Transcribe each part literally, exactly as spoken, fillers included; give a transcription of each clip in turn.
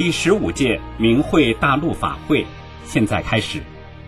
第十五届明慧大陆法会现在开始。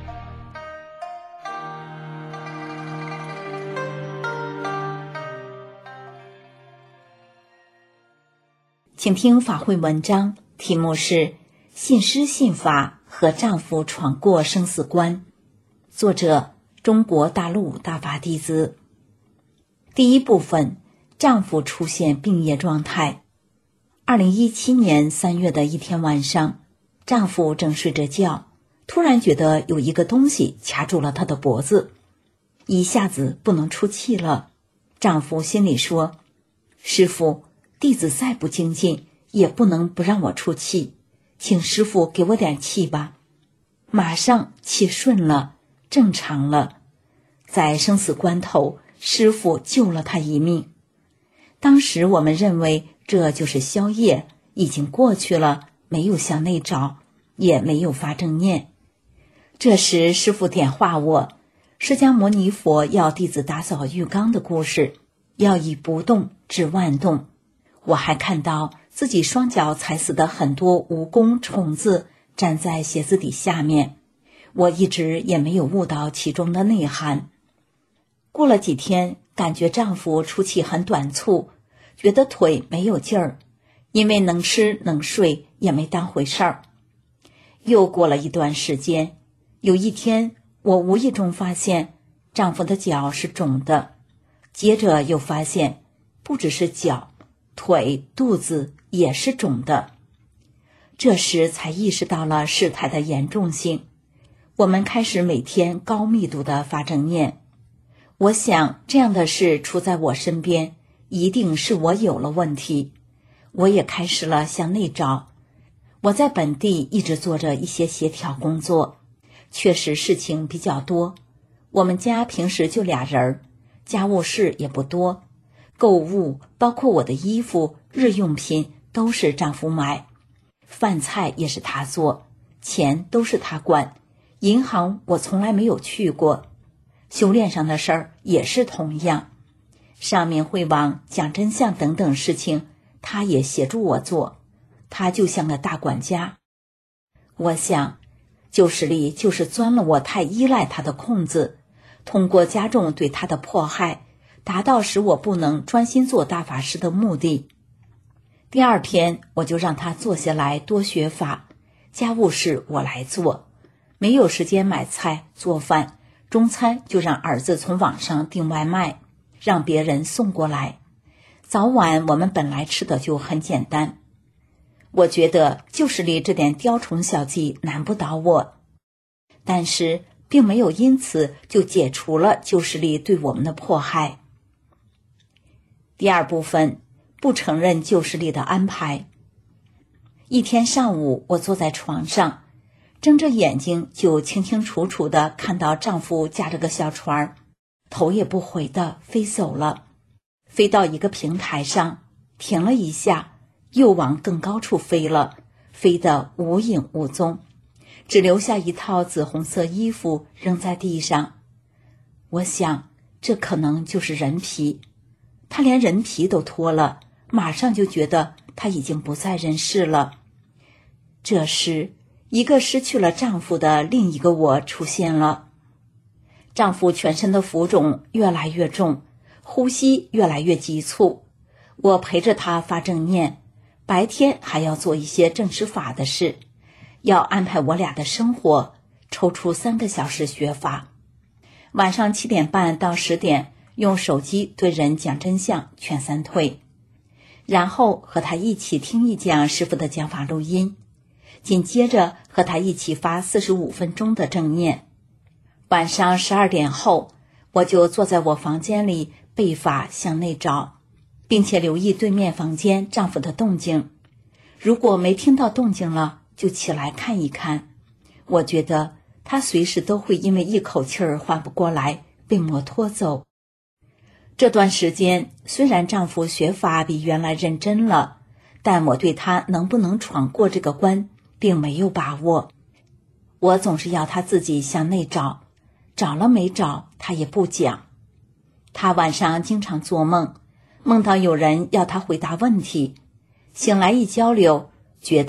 请听法会文章，题目是信师信法和丈夫闯过生死关，作者中国大陆大法弟子。第一部分，丈夫出现病业状态。二零一七年三月的一天晚上，丈夫正睡着觉，突然觉得有一个东西卡住了他的脖子，一下子不能出气了。丈夫心里说，师父，弟子再不精进也不能不让我出气，请师父给我点气吧。马上气顺了，正常了。在生死关头，师父救了他一命。当时我们认为这就是消业，已经过去了，没有向内找，也没有发正念。这时师父点化我，释迦牟尼佛要弟子打扫浴缸的故事，要以不动治万动。我还看到自己双脚踩死的很多蜈蚣虫子站在鞋子底下面，我一直也没有悟到其中的内涵。过了几天，感觉丈夫出气很短促，觉得腿没有劲儿，因为能吃能睡也没当回事儿。又过了一段时间，有一天我无意中发现丈夫的脚是肿的，接着又发现不只是脚，腿、肚子也是肿的。这时才意识到了事态的严重性。我们开始每天高密度的发正念。我想这样的事出在我身边，一定是我有了问题。我也开始了向内找。我在本地一直做着一些协调工作，确实事情比较多。我们家平时就俩人，家务事也不多，购物包括我的衣服、日用品都是丈夫买，饭菜也是他做，钱都是他管，银行我从来没有去过，修炼上的事儿也是同样，上面会网、讲真相等等事情他也协助我做，他就像个大管家。我想旧势力就是钻了我太依赖他的空子，通过加重对他的迫害，达到使我不能专心做大法师的目的。第二天我就让他坐下来多学法，家务事我来做，没有时间买菜做饭，中餐就让儿子从网上订外卖，让别人送过来。早晚我们本来吃的就很简单。我觉得旧势力这点雕虫小技难不倒我，但是并没有因此就解除了旧势力对我们的迫害。第二部分，不承认旧势力的安排。一天上午，我坐在床上，睁着眼睛就清清楚楚地看到丈夫驾着个小船，头也不回地飞走了，飞到一个平台上，停了一下，又往更高处飞了，飞得无影无踪，只留下一套紫红色衣服扔在地上。我想这可能就是人皮，他连人皮都脱了，马上就觉得他已经不在人世了。这时一个失去了丈夫的另一个我出现了。丈夫全身的浮肿越来越重，呼吸越来越急促。我陪着他发正念，白天还要做一些正师法的事，要安排我俩的生活，抽出三个小时学法。晚上七点半到十点用手机对人讲真相劝三退，然后和他一起听一讲师父的讲法录音，紧接着和他一起发四十五分钟的正念。晚上十二点后，我就坐在我房间里背法向内找，并且留意对面房间丈夫的动静。如果没听到动静了，就起来看一看。我觉得他随时都会因为一口气儿缓不过来被魔拖走。这段时间虽然丈夫学法比原来认真了，但我对他能不能闯过这个关并没有把握。我总是要他自己向内找，找了没找他也不讲。他晚上经常做梦，梦到有人要他回答问题，醒来一交流，觉得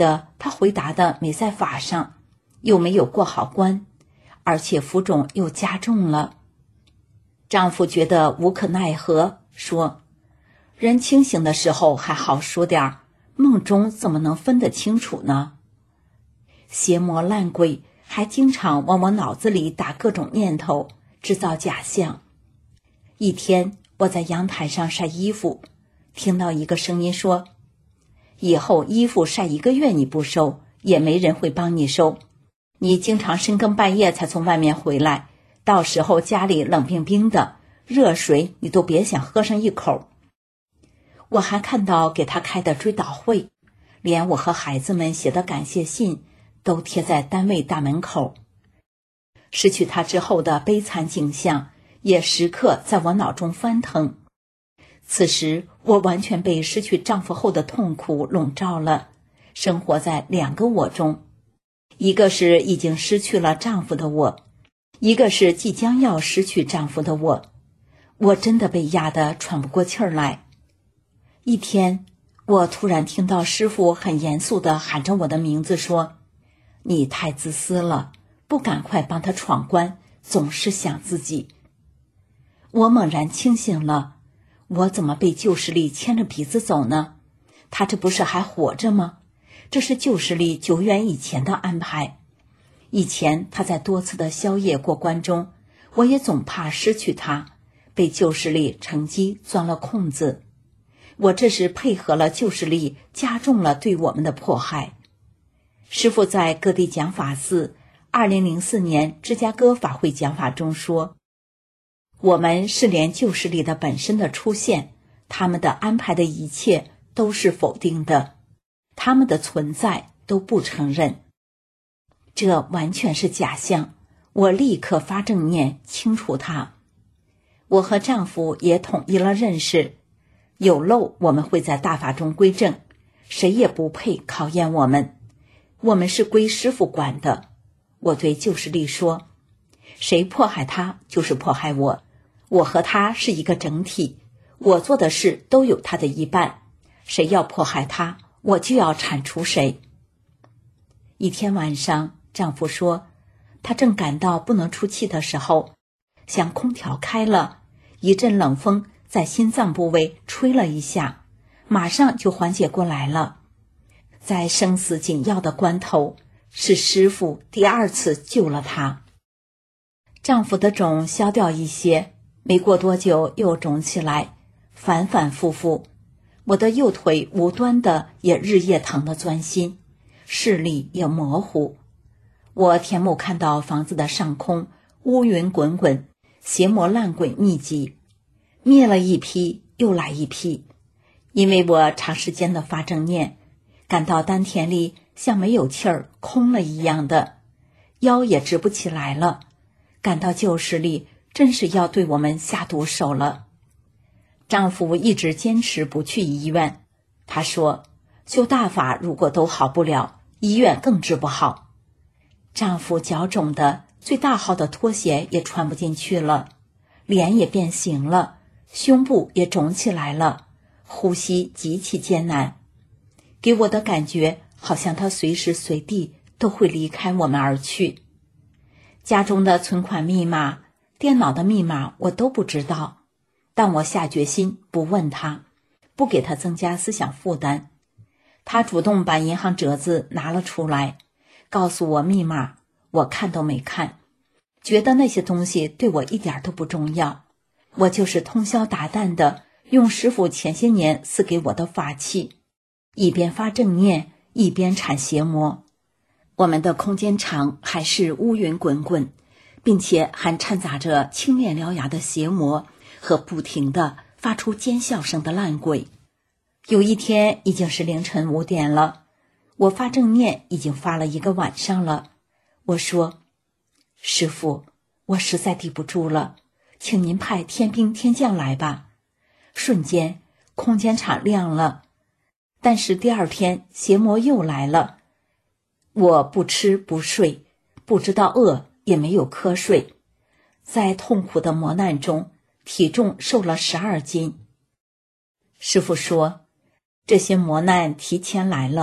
他回答的没在法上，又没有过好关，而且浮肿又加重了。丈夫觉得无可奈何，说：人清醒的时候还好说点，梦中怎么能分得清楚呢？邪魔烂鬼还经常往我脑子里打各种念头，制造假象。一天，我在阳台上晒衣服，听到一个声音说：以后衣服晒一个月你不收，也没人会帮你收。你经常深更半夜才从外面回来，到时候家里冷冰冰的，热水你都别想喝上一口。我还看到给他开的追悼会，连我和孩子们写的感谢信都贴在单位大门口。失去他之后的悲惨景象也时刻在我脑中翻腾。此时我完全被失去丈夫后的痛苦笼罩了，生活在两个我中，一个是已经失去了丈夫的我，一个是即将要失去丈夫的我。我真的被压得喘不过气儿来。一天，我突然听到师父很严肃地喊着我的名字说：你太自私了，不赶快帮他闯关，总是想自己。我猛然清醒了，我怎么被旧势力牵着鼻子走呢？他这不是还活着吗？这是旧势力久远以前的安排。以前他在多次的宵夜过关中，我也总怕失去他，被旧势力乘机钻了空子。我这是配合了旧势力，加重了对我们的迫害。师父在各地讲法寺二零零四年芝加哥法会讲法中说：我们是连旧势力的本身的出现，他们的安排的一切都是否定的，他们的存在都不承认。这完全是假象，我立刻发正念清除它。我和丈夫也统一了认识，有漏我们会在大法中归正，谁也不配考验我们，我们是归师父管的。我对旧势力说：谁迫害他就是迫害我，我和他是一个整体，我做的事都有他的一半，谁要迫害他，我就要铲除谁。一天晚上，丈夫说他正感到不能出气的时候，像空调开了，一阵冷风在心脏部位吹了一下，马上就缓解过来了。在生死紧要的关头，是师父第二次救了他。丈夫的肿消掉一些，没过多久又肿起来，反反复复。我的右腿无端的也日夜疼得钻心，视力也模糊。我天目看到房子的上空乌云滚滚，邪魔烂鬼密集，灭了一批又来一批。因为我长时间的发正念，感到丹田里像没有气儿空了一样的，腰也直不起来了，感到旧势力真是要对我们下毒手了。丈夫一直坚持不去医院，他说修大法如果都好不了，医院更治不好。丈夫脚肿的最大号的拖鞋也穿不进去了，脸也变形了，胸部也肿起来了，呼吸极其艰难。给我的感觉好像他随时随地都会离开我们而去。家中的存款密码、电脑的密码我都不知道，但我下决心不问他，不给他增加思想负担。他主动把银行折子拿了出来，告诉我密码，我看都没看，觉得那些东西对我一点都不重要。我就是通宵达旦的用师父前些年赐给我的法器，一边发正念，一边铲邪魔。我们的空间场还是乌云滚滚，并且还掺杂着青面獠牙的邪魔和不停地发出尖笑声的烂鬼。有一天已经是凌晨五点了，我发正念已经发了一个晚上了。我说：师父，我实在抵不住了，请您派天兵天将来吧。瞬间空间场亮了，但是第二天邪魔又来了。我不吃不睡，不知道饿，也没有瞌睡，在痛苦的磨难中，体重瘦了十二斤。师父说，这些磨难提前来了，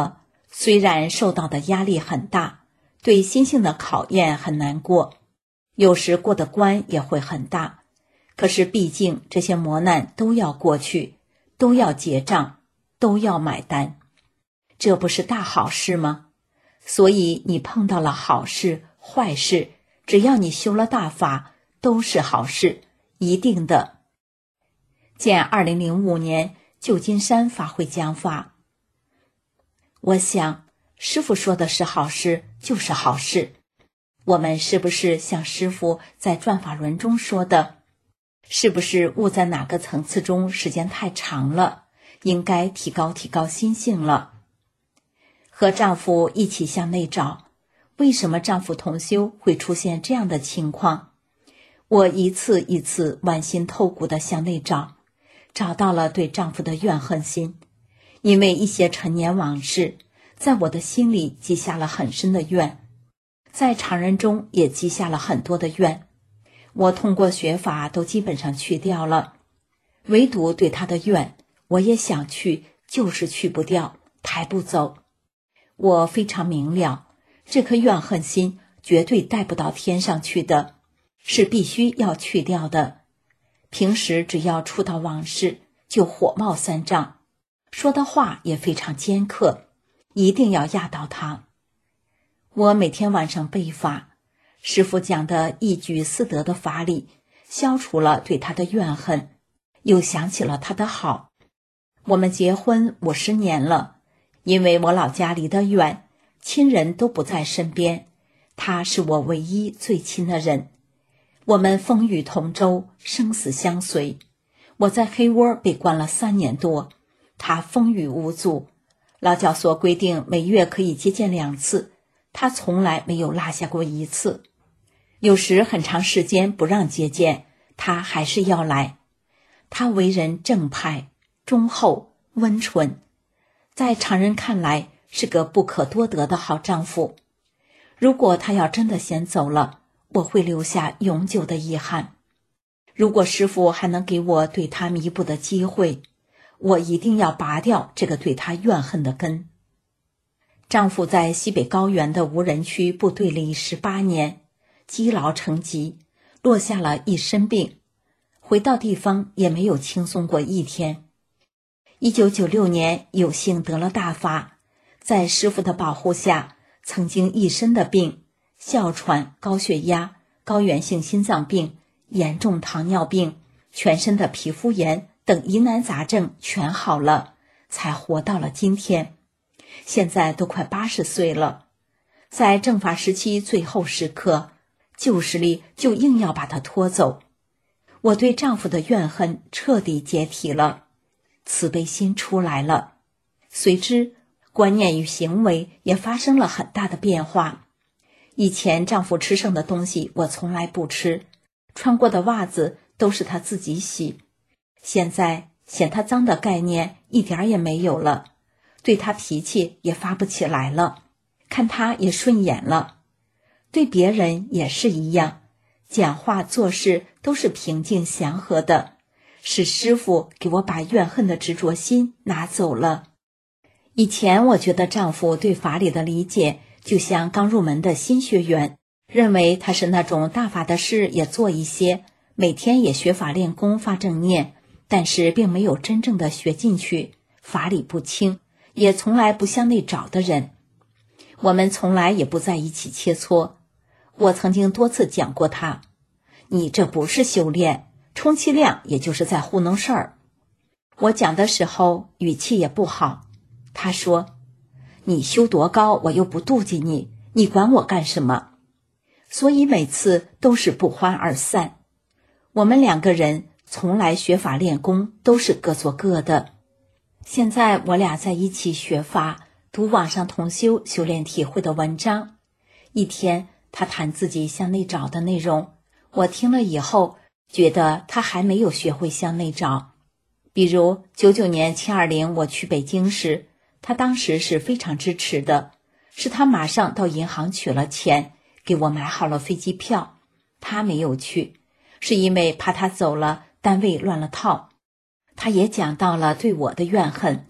虽然受到的压力很大，对心性的考验很难过，有时过的关也会很大，可是毕竟这些磨难都要过去，都要结账，都要买单，这不是大好事吗？所以你碰到了好事坏事，只要你修了大法，都是好事，一定的。见二零零五年旧金山法会讲法，我想师父说的是好事就是好事，我们是不是像师父在转法轮中说的，是不是悟在哪个层次中时间太长了，应该提高提高心性了。和丈夫一起向内找，为什么丈夫同修会出现这样的情况？我一次一次剜心透骨地向内找，找到了对丈夫的怨恨心，因为一些陈年往事，在我的心里积下了很深的怨，在常人中也积下了很多的怨。我通过学法都基本上去掉了，唯独对他的怨，我也想去，就是去不掉，抬不走。我非常明了，这颗怨恨心绝对带不到天上去的，是必须要去掉的。平时只要触到往事，就火冒三丈，说的话也非常尖刻，一定要压倒他。我每天晚上背法，师父讲的一举四得的法理，消除了对他的怨恨，又想起了他的好。我们结婚五十年了，因为我老家离得远，亲人都不在身边，他是我唯一最亲的人。我们风雨同舟，生死相随。我在黑窝被关了三年多，他风雨无阻。劳教所规定每月可以接见两次，他从来没有落下过一次。有时很长时间不让接见，他还是要来。他为人正派、忠厚、温纯，在常人看来是个不可多得的好丈夫。如果他要真的先走了，我会留下永久的遗憾。如果师父还能给我对他弥补的机会，我一定要拔掉这个对他怨恨的根。丈夫在西北高原的无人区部队里十八年，积劳成疾，落下了一身病，回到地方也没有轻松过一天。一九九六年有幸得了大法，在师父的保护下，曾经一身的病，哮喘、高血压、高原性心脏病、严重糖尿病、全身的皮肤炎等疑难杂症全好了，才活到了今天。现在都快八十岁了，在正法时期最后时刻，旧势力就硬要把他拖走。我对丈夫的怨恨彻底解体了，慈悲心出来了，随之观念与行为也发生了很大的变化。以前丈夫吃剩的东西我从来不吃，穿过的袜子都是他自己洗，现在嫌他脏的概念一点也没有了，对他脾气也发不起来了，看他也顺眼了。对别人也是一样，讲话做事都是平静祥和的，是师父给我把怨恨的执着心拿走了。以前我觉得丈夫对法理的理解就像刚入门的新学员，认为他是那种大法的事也做一些，每天也学法练功发正念，但是并没有真正的学进去，法理不清，也从来不向内找的人。我们从来也不在一起切磋。我曾经多次讲过他，你这不是修炼，充其量也就是在糊弄事儿。我讲的时候语气也不好，他说，你修多高我又不妒忌你，你管我干什么？所以每次都是不欢而散。我们两个人从来学法练功都是各做各的。现在我俩在一起学法，读网上同修修炼体会的文章，一天他谈自己向内找的内容，我听了以后觉得他还没有学会向内找。比如九九年七二零我去北京时，他当时是非常支持的，是他马上到银行取了钱，给我买好了飞机票。他没有去，是因为怕他走了单位乱了套。他也讲到了对我的怨恨，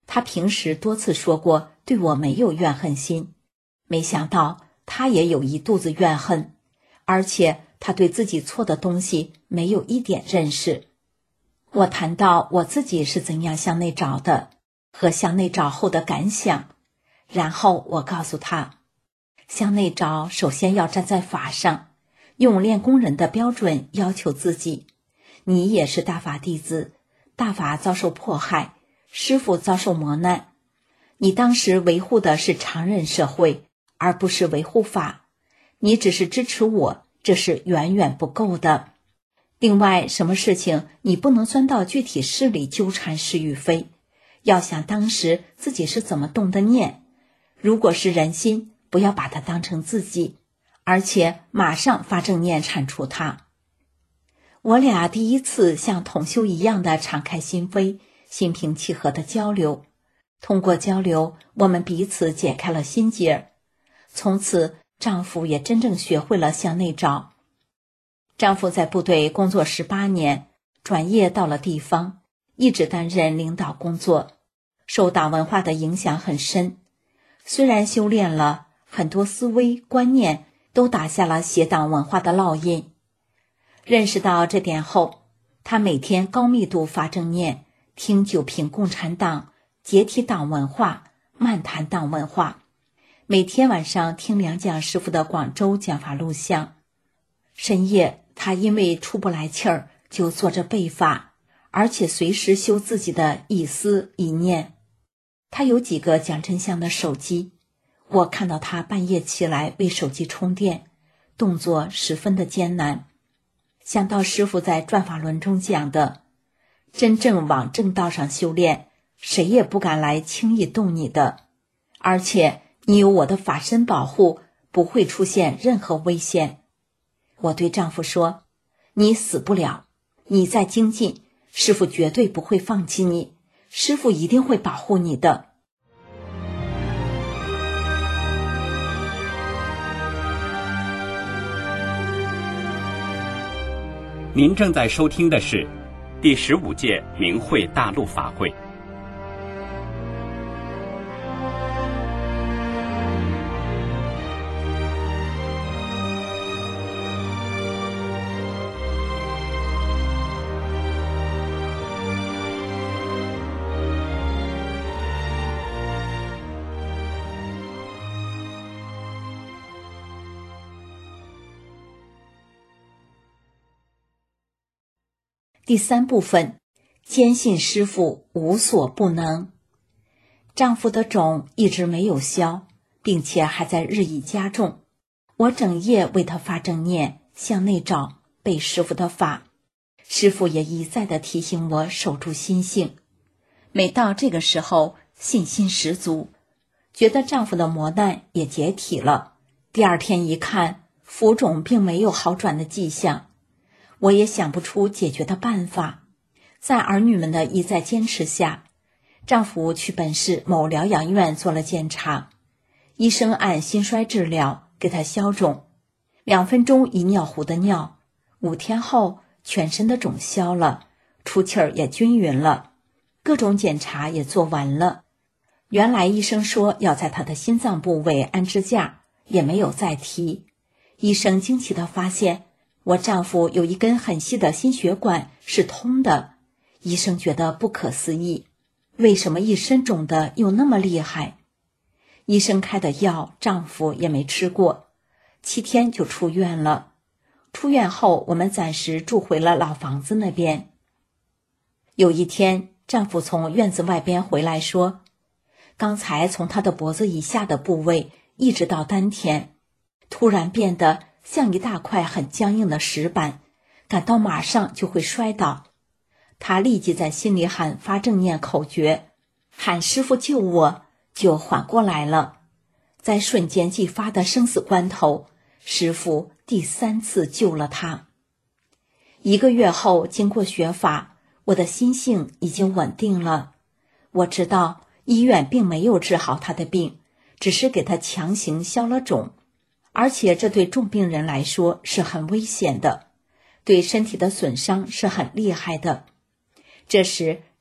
他平时多次说过对我没有怨恨心，没想到他也有一肚子怨恨，而且他对自己错的东西没有一点认识。我谈到我自己是怎样向内找的，和向内找后的感想，然后我告诉他，向内找首先要站在法上，用练功人的标准要求自己。你也是大法弟子，大法遭受迫害，师父遭受磨难，你当时维护的是常人社会，而不是维护法，你只是支持我，这是远远不够的。另外，什么事情你不能钻到具体事里纠缠是与非，要想当时自己是怎么动的念，如果是人心，不要把它当成自己，而且马上发正念铲除它。我俩第一次像同修一样的敞开心扉，心平气和的交流，通过交流，我们彼此解开了心结。从此，丈夫也真正学会了向内找。丈夫在部队工作十八年，转业到了地方，一直担任领导工作，受党文化的影响很深。虽然修炼了，很多思维观念都打下了邪党文化的烙印。认识到这点后，他每天高密度发正念，听九评共产党，解体党文化，漫谈党文化。每天晚上听梁讲师傅的广州讲法录像。深夜他因为出不来气儿，就坐着背法，而且随时修自己的一思一念。他有几个讲真相的手机，我看到他半夜起来为手机充电，动作十分的艰难。想到师父在转法轮中讲的，真正往正道上修炼，谁也不敢来轻易动你的，而且你有我的法身保护，不会出现任何危险。我对丈夫说，你死不了，你在精进，师父绝对不会放弃你，师父一定会保护你的。 您正在收听的是第十五届明慧大陆法会。 第三部分，坚信师父无所不能。丈夫的肿一直没有消，并且还在日益加重。我整夜为他发正念，向内找，背师父的法。师父也一再地提醒我守住心性。每到这个时候，信心十足，觉得丈夫的磨难也解体了。第二天一看，浮肿并没有好转的迹象。我也想不出解决的办法，在儿女们的一再坚持下，丈夫去本市某疗养院做了检查，医生按心衰治疗给他消肿，两分钟一尿壶的尿，五天后全身的肿消了，出气儿也均匀了，各种检查也做完了。原来医生说要在他的心脏部位安支架，也没有再提。医生惊奇地发现，我丈夫有一根很细的心血管是通的，医生觉得不可思议，为什么一身肿的又那么厉害？医生开的药丈夫也没吃过，七天就出院了。出院后我们暂时住回了老房子那边。有一天，丈夫从院子外边回来说，刚才从他的脖子以下的部位一直到丹田，突然变得像一大块很僵硬的石板，感到马上就会摔倒。他立即在心里喊发正念口诀，喊师父救我，就缓过来了。在瞬间即发的生死关头，师父第三次救了他。一个月后，经过学法，我的心性已经稳定了。我知道医院并没有治好他的病，只是给他强行消了肿，而且这对重病人来说是很危险的，对身体的损伤是很厉害的。这时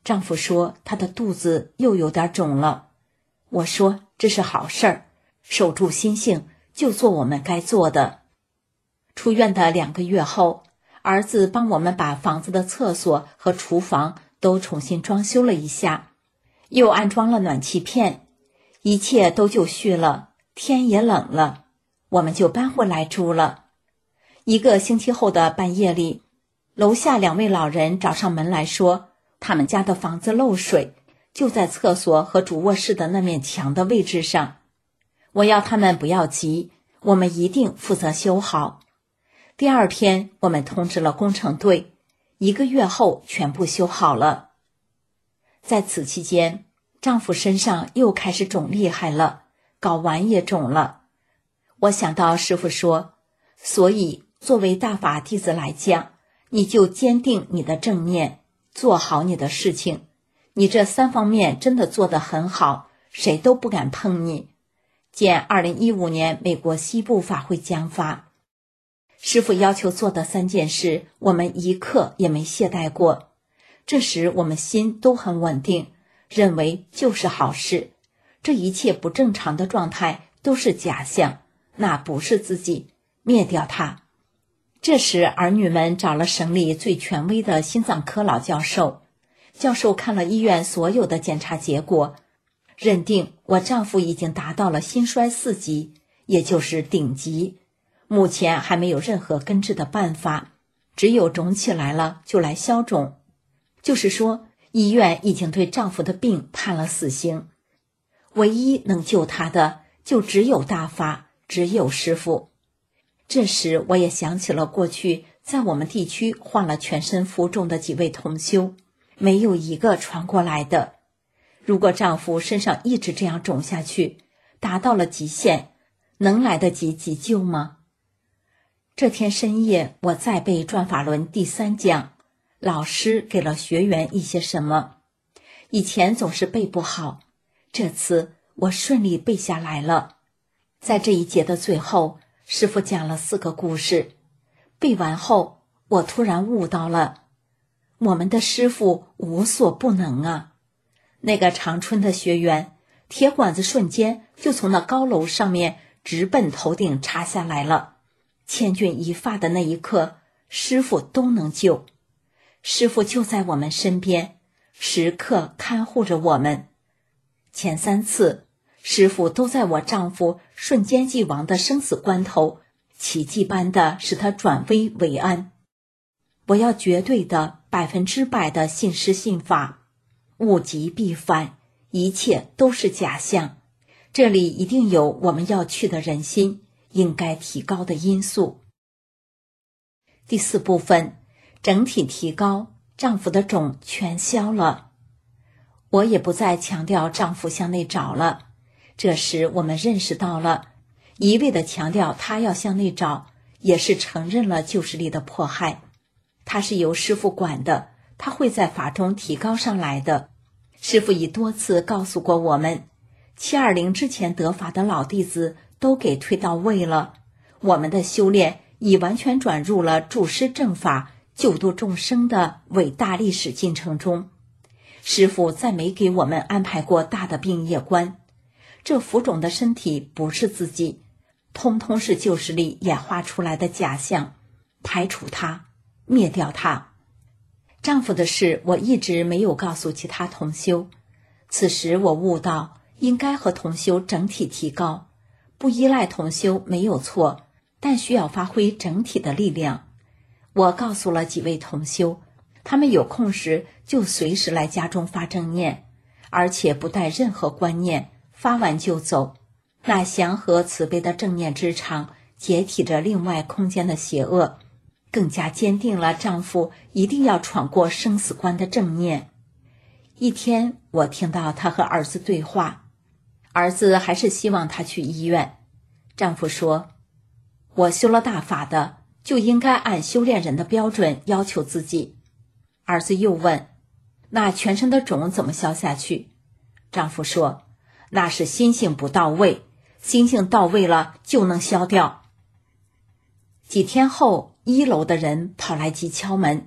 丈夫说他的肚子又有点肿了。我说这是好事儿，守住心性，就做我们该做的。出院的两个月后，儿子帮我们把房子的厕所和厨房都重新装修了一下，又安装了暖气片，一切都就绪了。天也冷了，我们就搬回来住了。一个星期后的半夜里，楼下两位老人找上门来说，他们家的房子漏水，就在厕所和主卧室的那面墙的位置上。我要他们不要急，我们一定负责修好。第二天，我们通知了工程队，一个月后全部修好了。在此期间，丈夫身上又开始肿厉害了，睾丸也肿了。我想到师父说，所以作为大法弟子来讲，你就坚定你的正念，做好你的事情。你这三方面真的做得很好，谁都不敢碰你。见二零一五年美国西部法会讲法，师父要求做的三件事，我们一刻也没懈怠过。这时我们心都很稳定，认为就是好事。这一切不正常的状态都是假象，那不是自己，灭掉它。这时儿女们找了省里最权威的心脏科老教授，教授看了医院所有的检查结果，认定我丈夫已经达到了心衰四级，也就是顶级，目前还没有任何根治的办法，只有肿起来了就来消肿。就是说，医院已经对丈夫的病判了死刑，唯一能救他的就只有大法，只有师父。这时我也想起了过去在我们地区患了全身浮肿的几位同修，没有一个传过来的。如果丈夫身上一直这样肿下去，达到了极限，能来得及急救吗？这天深夜，我在背转法轮第三讲，老师给了学员一些什么。以前总是背不好，这次我顺利背下来了。在这一节的最后，师父讲了四个故事。背完后，我突然悟到了，我们的师父无所不能啊！那个长春的学员，铁管子瞬间就从那高楼上面直奔头顶插下来了，千钧一发的那一刻，师父都能救。师父就在我们身边，时刻看护着我们。前三次，师父都在我丈夫瞬间即亡的生死关头，奇迹般的使他转危为安。我要绝对的百分之百的信师信法，物极必反，一切都是假象。这里一定有我们要去的人心，应该提高的因素。第四部分，整体提高，丈夫的肿全消了。我也不再强调丈夫向内找了。这时我们认识到了，一味的强调他要向内找，也是承认了旧势力的迫害。他是由师父管的，他会在法中提高上来的。师父已多次告诉过我们，七二零之前得法的老弟子都给推到位了，我们的修炼已完全转入了助师正法、救度众生的伟大历史进程中。师父再没给我们安排过大的病业关，这浮肿的身体不是自己，通通是旧势力演化出来的假象，排除它，灭掉它。丈夫的事我一直没有告诉其他同修，此时我悟到应该和同修整体提高，不依赖同修没有错，但需要发挥整体的力量。我告诉了几位同修，他们有空时就随时来家中发正念，而且不带任何观念，发完就走。那祥和慈悲的正念之场解体着另外空间的邪恶，更加坚定了丈夫一定要闯过生死关的正念。一天，我听到他和儿子对话，儿子还是希望他去医院。丈夫说，我修了大法的，就应该按修炼人的标准要求自己。儿子又问，那全身的肿怎么消下去？丈夫说，那是心性不到位，心性到位了就能消掉。几天后，一楼的人跑来急敲门，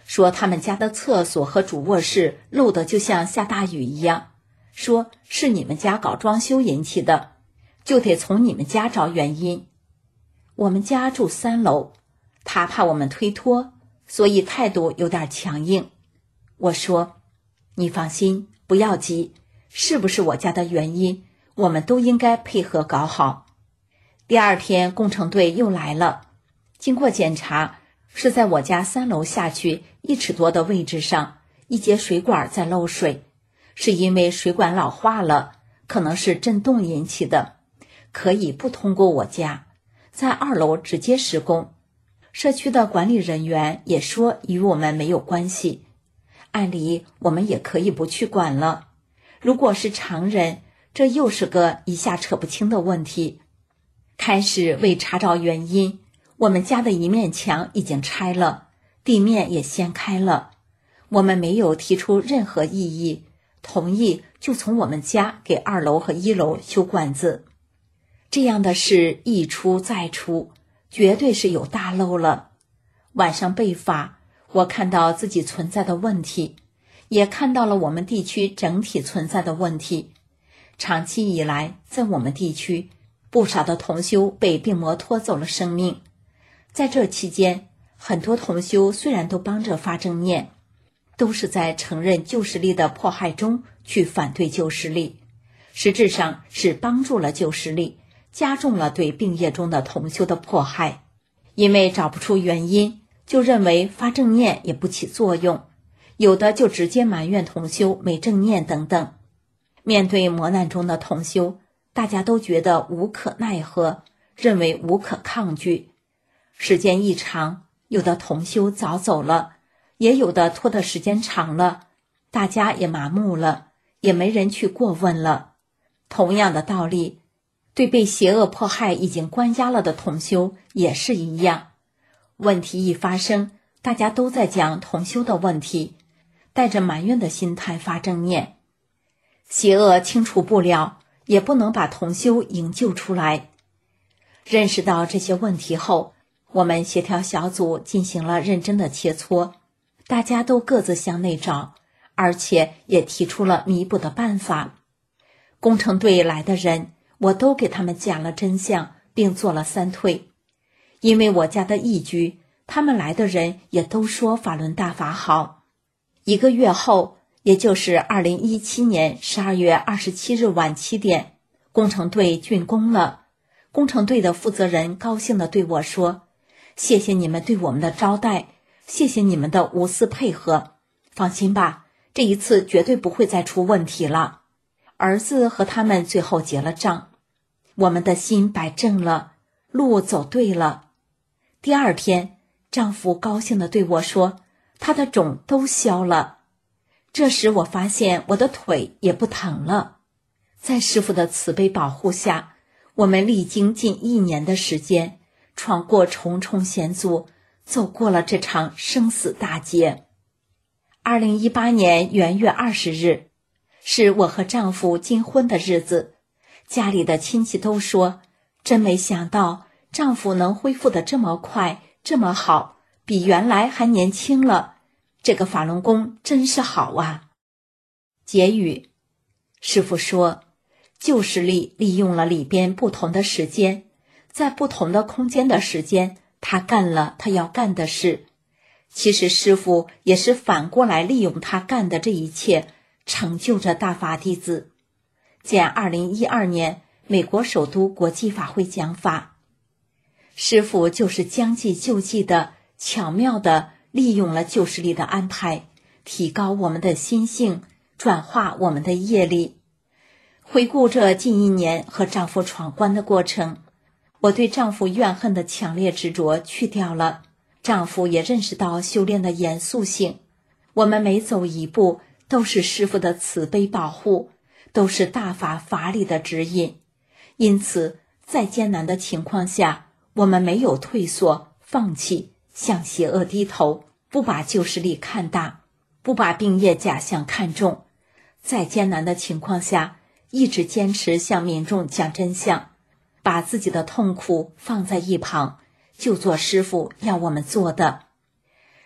说他们家的厕所和主卧室漏得就像下大雨一样，说是你们家搞装修引起的，就得从你们家找原因。我们家住三楼，他怕我们推脱，所以态度有点强硬。我说，你放心，不要急，是不是我家的原因，我们都应该配合搞好。第二天工程队又来了，经过检查，是在我家三楼下去一尺多的位置上，一节水管在漏水，是因为水管老化了，可能是震动引起的，可以不通过我家，在二楼直接施工。社区的管理人员也说与我们没有关系，按理我们也可以不去管了。如果是常人，这又是个一下扯不清的问题。开始为查找原因，我们家的一面墙已经拆了，地面也掀开了，我们没有提出任何异议，同意就从我们家给二楼和一楼修管子。这样的事一出再出，绝对是有大漏了。晚上被罚，我看到自己存在的问题，也看到了我们地区整体存在的问题。长期以来，在我们地区，不少的同修被病魔拖走了生命。在这期间，很多同修虽然都帮着发正念，都是在承认旧势力的迫害中去反对旧势力，实质上是帮助了旧势力，加重了对病业中的同修的迫害。因为找不出原因，就认为发正念也不起作用，有的就直接埋怨同修没正念等等。面对磨难中的同修，大家都觉得无可奈何，认为无可抗拒。时间一长，有的同修早走了，也有的拖的时间长了，大家也麻木了，也没人去过问了。同样的道理，对被邪恶迫害已经关押了的同修也是一样。问题一发生，大家都在讲同修的问题，带着埋怨的心态发正念。邪恶清除不了，也不能把同修营救出来。认识到这些问题后，我们协调小组进行了认真的切磋，大家都各自向内找，而且也提出了弥补的办法。工程队来的人，我都给他们讲了真相，并做了三退。因为我家的义居，他们来的人也都说法轮大法好。一个月后，也就是二零一七年十二月二十七日晚七点，工程队竣工了。工程队的负责人高兴地对我说，谢谢你们对我们的招待，谢谢你们的无私配合，放心吧，这一次绝对不会再出问题了。儿子和他们最后结了账，我们的心摆正了，路走对了。第二天，丈夫高兴地对我说，他的肿都消了。这时我发现我的腿也不疼了。在师父的慈悲保护下，我们历经近一年的时间，闯过重重险阻，走过了这场生死大劫。二零一八年元月二十日，是我和丈夫金婚的日子。家里的亲戚都说，真没想到丈夫能恢复得这么快，这么好，比原来还年轻了。这个法轮功真是好啊。结语，师父说，旧势力利用了里边不同的时间，在不同的空间的时间，他干了他要干的事。其实师父也是反过来利用他干的这一切，成就着大法弟子。见二零一二年美国首都国际法会讲法，师父就是将计就计的，巧妙的利用了旧势力的安排，提高我们的心性，转化我们的业力。回顾这近一年和丈夫闯关的过程，我对丈夫怨恨的强烈执着去掉了，丈夫也认识到修炼的严肃性。我们每走一步都是师父的慈悲保护，都是大法法理的指引。因此在艰难的情况下，我们没有退缩放弃，向邪恶低头，不把旧势力看大，不把病业假象看重。在艰难的情况下，一直坚持向民众讲真相，把自己的痛苦放在一旁，就做师父要我们做的。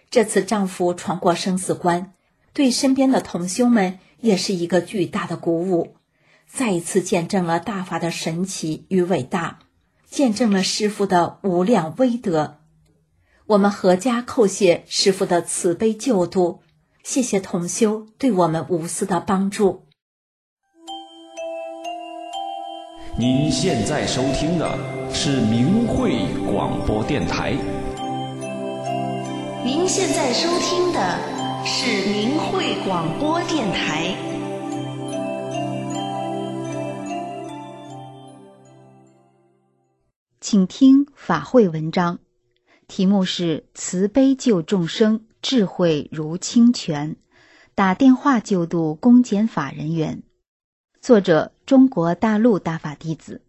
这次丈夫闯过生死关，对身边的同修们也是一个巨大的鼓舞，再一次见证了大法的神奇与伟大，见证了师父的无量威德。我们阖家叩谢师父的慈悲救度，谢谢同修对我们无私的帮助。 您现在收听的是明慧广播电台。 您现在收听的是明慧广播电台。 请听法会文章，题目是慈悲救众生，智慧如清泉，打电话救度公检法人员。作者：中国大陆大法弟子。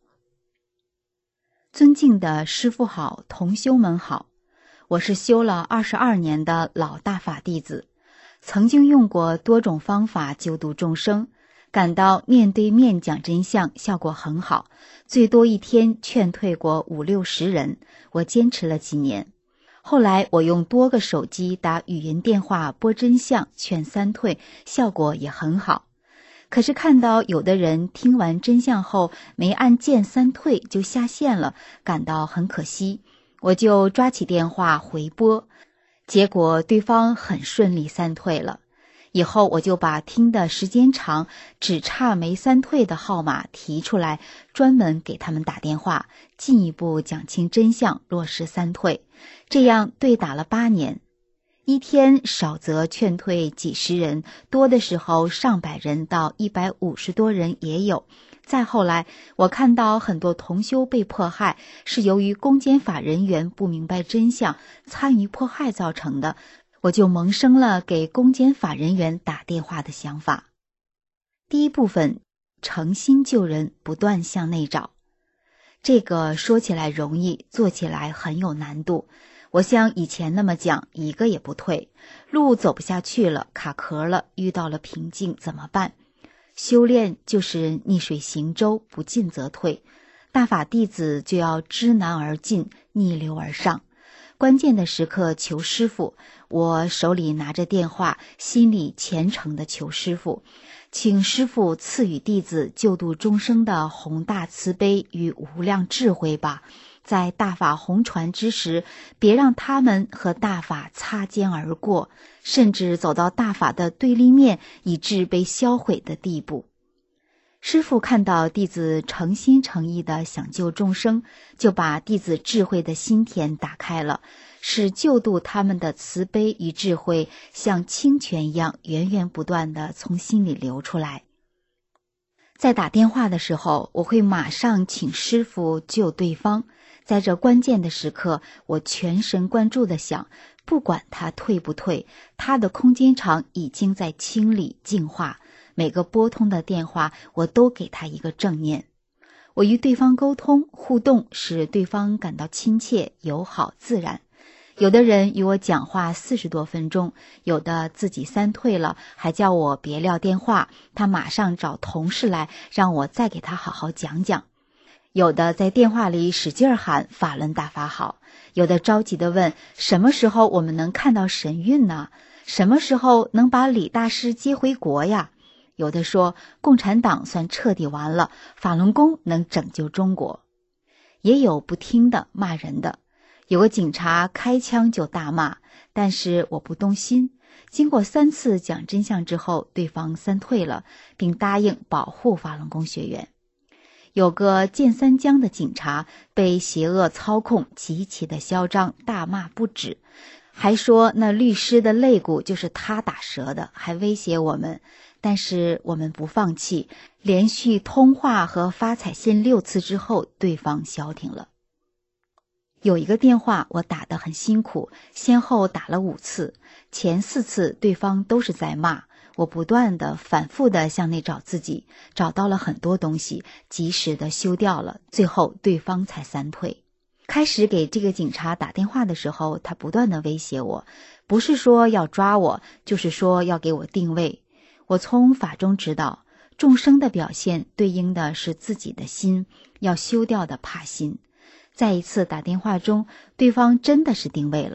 尊敬的师父好，同修们好，我是修了二十二年的老大法弟子，曾经用过多种方法救度众生，感到面对面讲真相效果很好，最多一天劝退过五六十人，我坚持了几年。后来我用多个手机打语音电话播真相劝三退，效果也很好。可是看到有的人听完真相后没按键三退就下线了，感到很可惜，我就抓起电话回拨，结果对方很顺利三退了。以后我就把听的时间长只差没三退的号码提出来，专门给他们打电话，进一步讲清真相，落实三退。这样对打了八年，一天少则劝退几十人，多的时候上百人到一百五十多人也有。再后来我看到很多同修被迫害是由于公检法人员不明白真相，参与迫害造成的，我就萌生了给公检法人员打电话的想法。第一部分，诚心救人，不断向内找。这个说起来容易，做起来很有难度。我像以前那么讲，一个也不退，路走不下去了，卡壳了，遇到了瓶颈怎么办？修炼就是逆水行舟，不进则退。大法弟子就要知难而进，逆流而上。关键的时刻求师父，我手里拿着电话，心里虔诚地求师父，请师父赐予弟子救度众生的宏大慈悲与无量智慧吧。在大法弘传之时，别让他们和大法擦肩而过，甚至走到大法的对立面，以致被销毁的地步。师父看到弟子诚心诚意地想救众生，就把弟子智慧的心田打开了，使救度他们的慈悲与智慧像清泉一样源源不断地从心里流出来。在打电话的时候，我会马上请师父救对方。在这关键的时刻，我全神贯注地想，不管他退不退，他的空间场已经在清理净化，每个拨通的电话我都给他一个正念。我与对方沟通互动，使对方感到亲切友好自然。有的人与我讲话四十多分钟，有的自己三退了，还叫我别撂电话，他马上找同事来，让我再给他好好讲讲。有的在电话里使劲喊法轮大法好，有的着急地问什么时候我们能看到神韵呢？什么时候能把李大师接回国呀？有的说共产党算彻底完了，法轮功能拯救中国。也有不听的骂人的，有个警察开枪就大骂，但是我不动心。经过三次讲真相之后，对方三退了，并答应保护法轮功学员。有个剑三江的警察被邪恶操控，极其的嚣张，大骂不止，还说那律师的肋骨就是他打折的，还威胁我们。但是我们不放弃，连续通话和发彩信六次之后，对方消停了。有一个电话我打得很辛苦，先后打了五次，前四次对方都是在骂，我不断的反复的向内找自己，找到了很多东西，及时的修掉了，最后对方才三退。开始给这个警察打电话的时候，他不断的威胁我，不是说要抓我，就是说要给我定位。我从法中知道，众生的表现对应的是自己的心，要修掉的怕心。在一次打电话中，对方真的是定位了，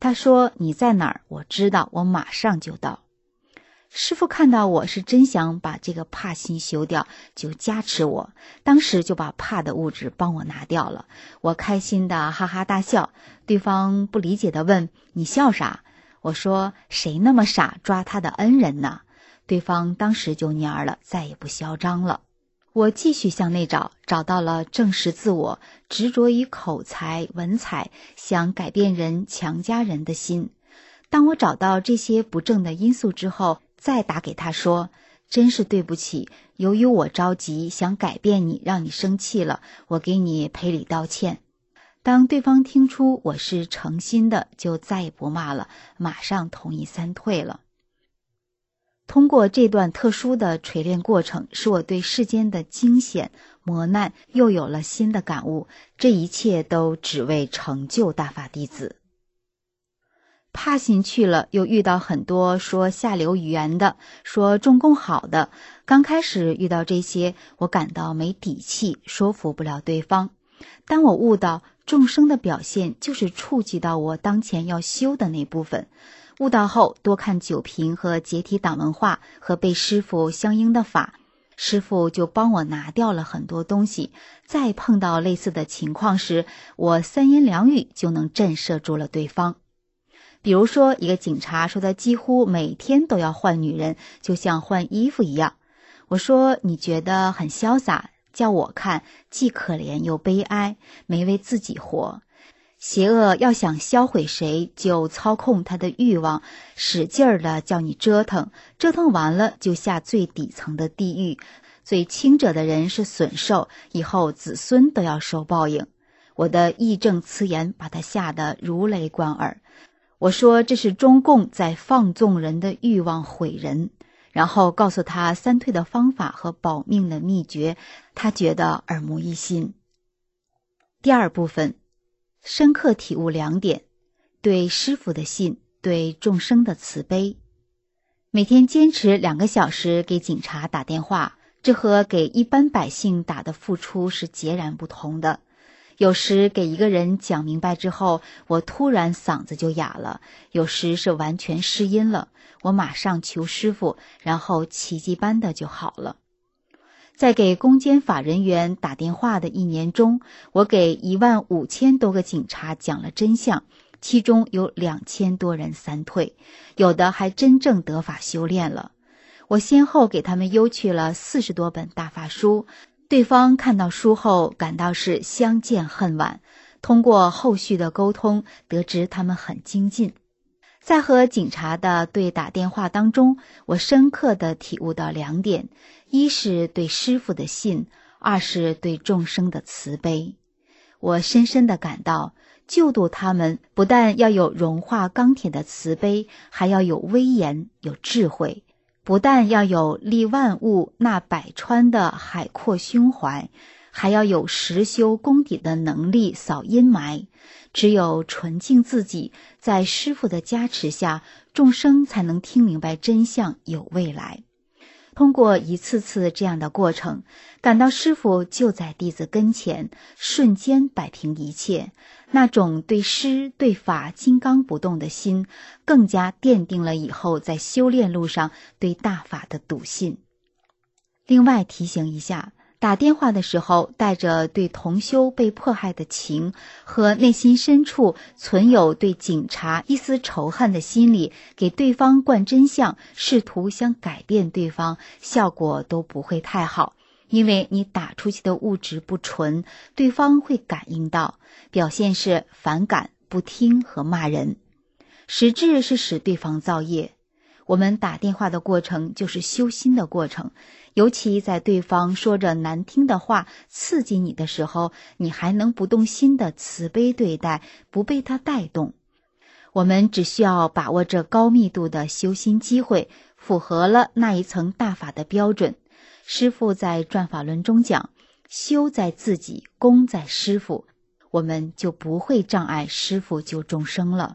他说：你在哪儿？我知道，我马上就到。师父看到我是真想把这个怕心修掉，就加持我，当时就把怕的物质帮我拿掉了。我开心的哈哈大笑，对方不理解的问：你笑啥？我说：谁那么傻抓他的恩人呢？对方当时就蔫了，再也不嚣张了。我继续向内找，找到了正视自我，执着于口才文采，想改变人强加人的心。当我找到这些不正的因素之后，再打给他说：真是对不起，由于我着急想改变你，让你生气了，我给你赔礼道歉。当对方听出我是诚心的，就再也不骂了，马上同意三退了。通过这段特殊的锤炼过程，使我对世间的惊险磨难又有了新的感悟，这一切都只为成就大法弟子。帕辛去了，又遇到很多说下流语言的，说中共好的。刚开始遇到这些，我感到没底气，说服不了对方。当我悟到众生的表现就是触及到我当前要修的那部分，悟到后多看九评和解体党文化和被师父相应的法，师父就帮我拿掉了很多东西。再碰到类似的情况时，我三言两语就能震慑住了对方。比如说，一个警察说他几乎每天都要换女人，就像换衣服一样。我说：你觉得很潇洒，叫我看既可怜又悲哀，没为自己活。邪恶要想销毁谁，就操控他的欲望，使劲儿的叫你折腾，折腾完了就下最底层的地狱。最轻者的人是损兽，以后子孙都要受报应。我的义正辞严把他吓得如雷贯耳。我说这是中共在放纵人的欲望毁人，然后告诉他三退的方法和保命的秘诀，他觉得耳目一新。第二部分，深刻体悟两点：对师父的信，对众生的慈悲。每天坚持两个小时给警察打电话，这和给一般百姓打的付出是截然不同的。有时给一个人讲明白之后，我突然嗓子就哑了，有时是完全失音了，我马上求师父，然后奇迹般的就好了。在给公检法人员打电话的一年中，我给一万五千多个警察讲了真相，其中有两千多人三退，有的还真正得法修炼了。我先后给他们邮去了四十多本大法书，对方看到书后感到是相见恨晚，通过后续的沟通得知他们很精进。在和警察的对打电话当中，我深刻地体悟到两点：一是对师父的信，二是对众生的慈悲。我深深地感到，救度他们不但要有融化钢铁的慈悲，还要有威严，有智慧。不但要有利万物纳百川的海阔胸怀，还要有实修功底的能力扫阴霾。只有纯净自己，在师父的加持下，众生才能听明白真相，有未来。通过一次次这样的过程，感到师父就在弟子跟前，瞬间摆平一切。那种对师对法金刚不动的心，更加奠定了以后在修炼路上对大法的笃信。另外提醒一下，打电话的时候带着对同修被迫害的情和内心深处存有对警察一丝仇恨的心理，给对方灌真相，试图想改变对方，效果都不会太好。因为你打出去的物质不纯，对方会感应到，表现是反感、不听和骂人，实质是使对方造业。我们打电话的过程就是修心的过程，尤其在对方说着难听的话刺激你的时候，你还能不动心的慈悲对待，不被他带动。我们只需要把握这高密度的修心机会，符合了那一层大法的标准。师父在转法轮中讲，修在自己，功在师父，我们就不会障碍师父救众生了。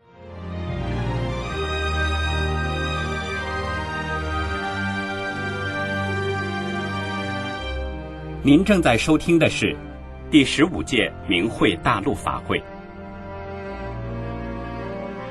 您正在收听的是第十五届明慧大陆法会。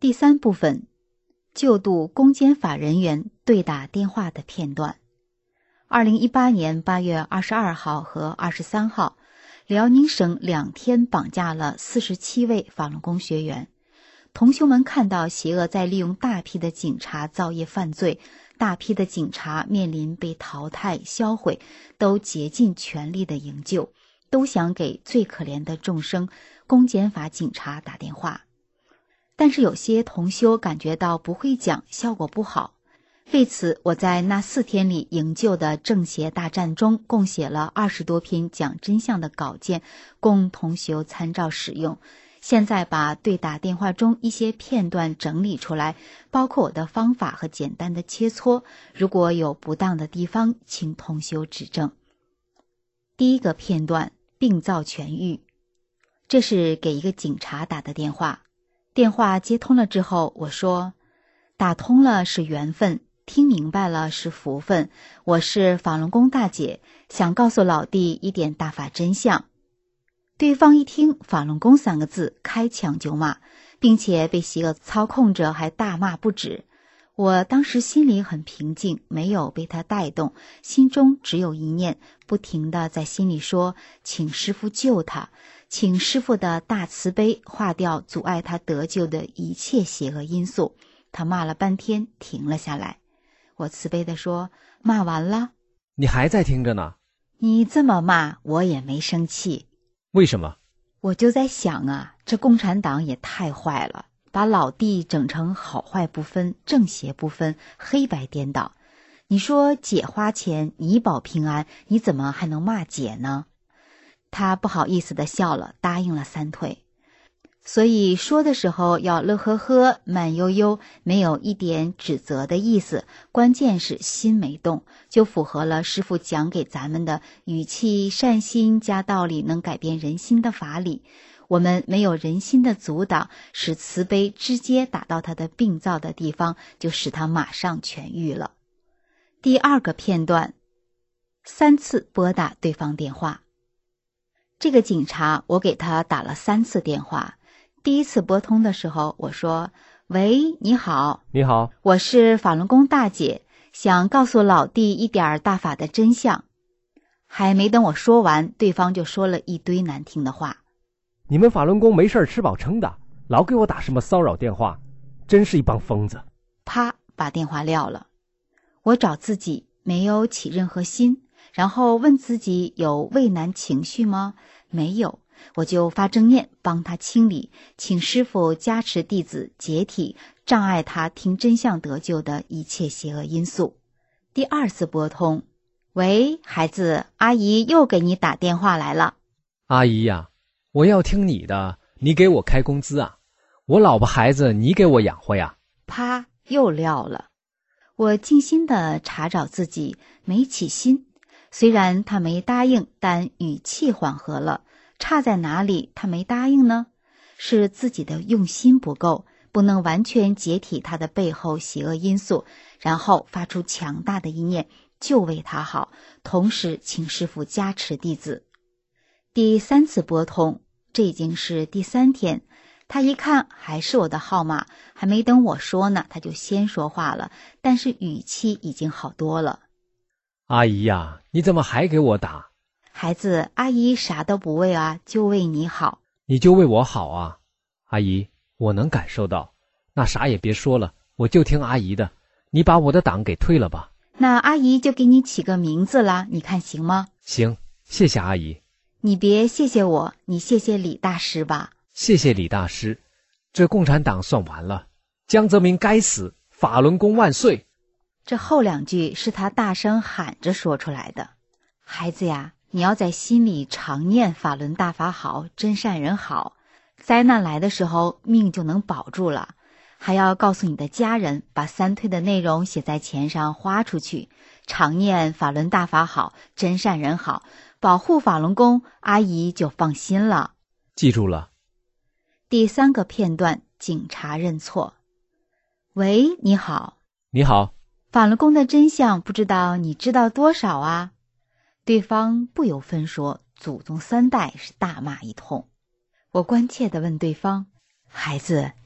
第三部分，救度公检法人员对打电话的片段。二零一八年八月二十二号和二十三号，辽宁省两天绑架了四十七位法轮功学员。同修们看到邪恶在利用大批的警察造业犯罪，大批的警察面临被淘汰销毁，都竭尽全力的营救，都想给最可怜的众生公检法警察打电话。但是有些同修感觉到不会讲，效果不好。为此，我在那四天里营救的正邪大战中，共写了二十多篇讲真相的稿件，供同修参照使用。现在把对打电话中一些片段整理出来，包括我的方法和简单的切磋，如果有不当的地方，请同修指正。第一个片段，病灶痊愈。这是给一个警察打的电话。电话接通了之后，我说，打通了是缘分，听明白了是福分，我是法轮功大姐，想告诉老弟一点大法真相。对方一听法轮功三个字，开枪就骂，并且被邪恶操控着，还大骂不止。我当时心里很平静，没有被他带动，心中只有一念，不停地在心里说，请师父救他，请师父的大慈悲化掉阻碍他得救的一切邪恶因素。他骂了半天，停了下来。我慈悲地说，骂完了？ 你还在听着呢？ 你这么骂，我也没生气。 为什么？ 我就在想啊，这共产党也太坏了，把老弟整成好坏不分，正邪不分，黑白颠倒。你说姐花钱，你保平安，你怎么还能骂姐呢？他不好意思地笑了，答应了三退。所以说的时候要乐呵呵，慢悠悠，没有一点指责的意思，关键是心没动，就符合了师父讲给咱们的语气善心加道理能改变人心的法理。我们没有人心的阻挡，使慈悲直接打到他的病灶的地方，就使他马上痊愈了。第二个片段，三次拨打对方电话。这个警察我给他打了三次电话。第一次拨通的时候，我说，喂，你好。 你好， 我是法轮功大姐，想告诉老弟一点大法的真相。还没等我说完，对方就说了一堆难听的话。 你们法轮功没事吃饱撑的，老给我打什么骚扰电话，真是一帮疯子。 啪，把电话撂了。我找自己没有起任何心，然后问自己有畏难情绪吗？没有。我就发正念帮他清理，请师父加持弟子解体障碍他听真相得救的一切邪恶因素。第二次拨通，喂，孩子，阿姨又给你打电话来了。 阿姨呀，我要听你的，你给我开工资啊，我老婆孩子你给我养活呀。 啪，又撂了。我静心地查找自己，没起心，虽然他没答应，但语气缓和了。差在哪里他没答应呢？是自己的用心不够，不能完全解体他的背后邪恶因素，然后发出强大的意念，就为他好，同时请师父加持弟子。第三次拨通，这已经是第三天，他一看还是我的号码，还没等我说呢，他就先说话了，但是语气已经好多了。 阿姨呀，你怎么还给我打？ 孩子，阿姨啥都不为啊，就为你好。 你就为我好啊？阿姨，我能感受到，那啥也别说了，我就听阿姨的，你把我的档给退了吧。 那阿姨就给你起个名字啦，你看行吗？ 行，谢谢阿姨。 你别谢谢我，你谢谢李大师吧。 谢谢李大师，这共产党算完了，江泽民该死，法轮功万岁。 这后两句是他大声喊着说出来的。孩子呀，你要在心里常念法轮大法好，真善人好，灾难来的时候命就能保住了。还要告诉你的家人，把三推的内容写在钱上花出去，常念法轮大法好，真善人好，保护法轮功，阿姨就放心了。 记住了。 第三个片段，警察认错。喂，你好。 你好。 法轮功的真相不知道你知道多少啊？对方不由分说，祖宗三代是大骂一通。我关切地问对方，孩子，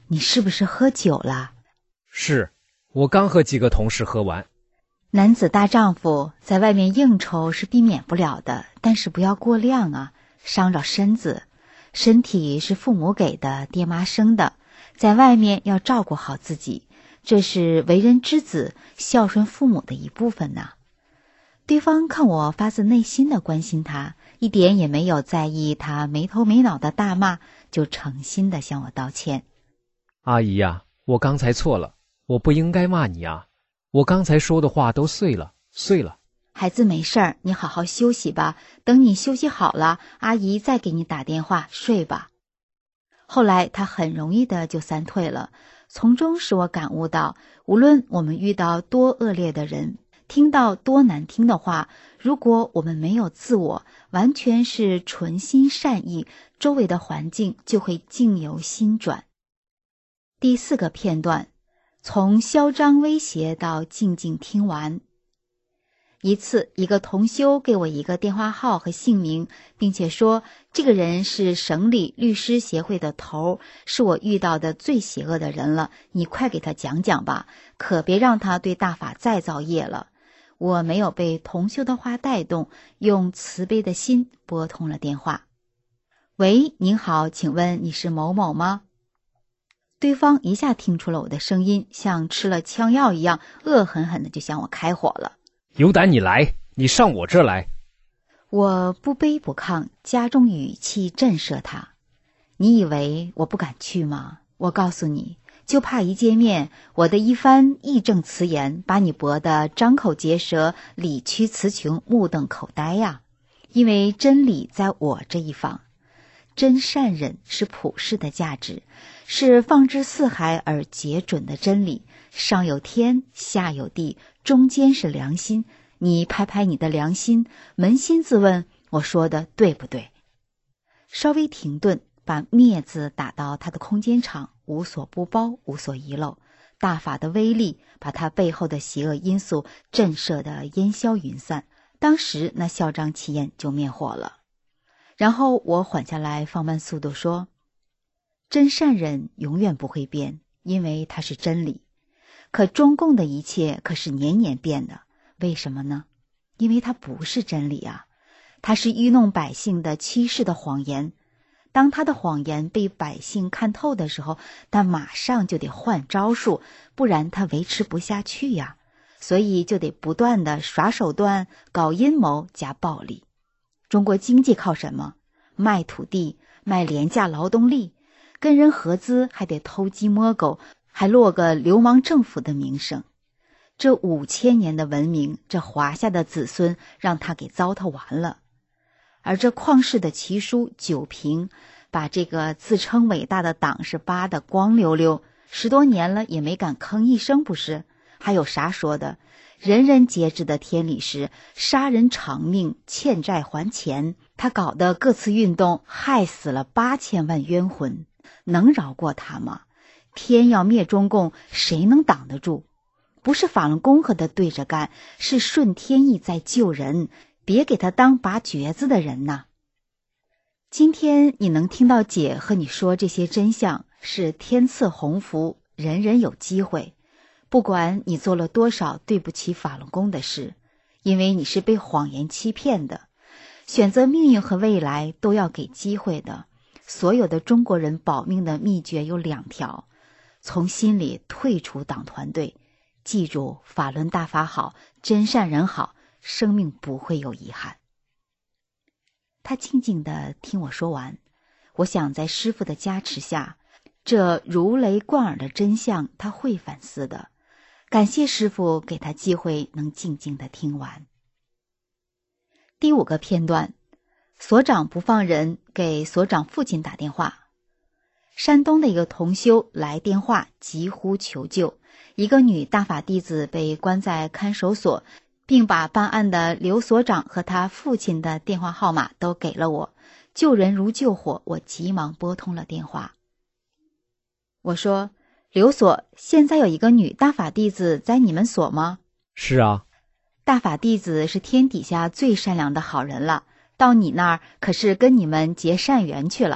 你是不是喝酒了？ 是，我刚和几个同事喝完。 男子大丈夫，在外面应酬是避免不了的，但是不要过量啊，伤着身子。身体是父母给的，爹妈生的，在外面要照顾好自己，这是为人之子孝顺父母的一部分呐。对方看我发自内心的关心他，一点也没有在意他没头没脑的大骂，就诚心的向我道歉。 阿姨呀，我刚才错了，我不应该骂你啊，我刚才说的话都碎了，碎了。 孩子没事儿，你好好休息吧，等你休息好了，阿姨再给你打电话，睡吧。后来他很容易的就散退了，从中使我感悟到，无论我们遇到多恶劣的人，听到多难听的话，如果我们没有自我，完全是纯心善意，周围的环境就会境由心转。第四个片段，从嚣张威胁到静静听完。一次，一个同修给我一个电话号和姓名，并且说这个人是省里律师协会的头，是我遇到的最邪恶的人了，你快给他讲讲吧，可别让他对大法再造业了。我没有被同修的话带动，用慈悲的心拨通了电话。喂，您好，请问你是某某吗？对方一下听出了我的声音，像吃了枪药一样，恶狠狠的就向我开火了。 有胆你来，你上我这儿来。 我不卑不亢，加重语气震慑他。你以为我不敢去吗？我告诉你，就怕一见面，我的一番义正辞严，把你驳得张口结舌，理屈词穷，目瞪口呆呀。因为真理在我这一方，真善忍是普世的价值，是放之四海而皆准的真理。上有天，下有地，中间是良心。你拍拍你的良心，扪心自问，我说的对不对？稍微停顿，把灭字打到他的空间场，无所不包，无所遗漏。大法的威力把他背后的邪恶因素震慑得烟消云散，当时那嚣张气焰就灭火了。然后我缓下来，放慢速度说，真善忍永远不会变，因为它是真理。可中共的一切可是年年变的，为什么呢？因为它不是真理啊，它是愚弄百姓的欺世的谎言。当他的谎言被百姓看透的时候，他马上就得换招数，不然他维持不下去呀。所以就得不断的耍手段，搞阴谋加暴力。中国经济靠什么？卖土地，卖廉价劳动力，跟人合资还得偷鸡摸狗，还落个流氓政府的名声。这五千年的文明，这华夏的子孙让他给糟蹋完了。而这旷世的奇书九评，把这个自称伟大的党是扒得光溜溜，十多年了也没敢吭一声，不是？还有啥说的？人人皆知的天理是杀人偿命，欠债还钱。他搞的各次运动害死了八千万冤魂，能饶过他吗？天要灭中共，谁能挡得住？不是法轮功和他对着干，是顺天意在救人，别给他当拔橛子的人呐。今天你能听到姐和你说这些真相，是天赐鸿福，人人有机会。不管你做了多少对不起法轮功的事，因为你是被谎言欺骗的，选择命运和未来都要给机会的。所有的中国人保命的秘诀有两条：从心里退出党团队，记住法轮大法好，真善人好，生命不会有遗憾。他静静地听我说完，我想在师父的加持下，这如雷贯耳的真相他会反思的。感谢师父给他机会能静静地听完。第五个片段，所长不放人给所长父亲打电话。山东的一个同修来电话急呼求救，一个女大法弟子被关在看守所，并把办案的刘所长和他父亲的电话号码都给了我。救人如救火，我急忙拨通了电话。我说，刘所，现在有一个女大法弟子在你们所吗？ 是啊。 大法弟子是天底下最善良的好人了，到你那儿可是跟你们结善缘去了，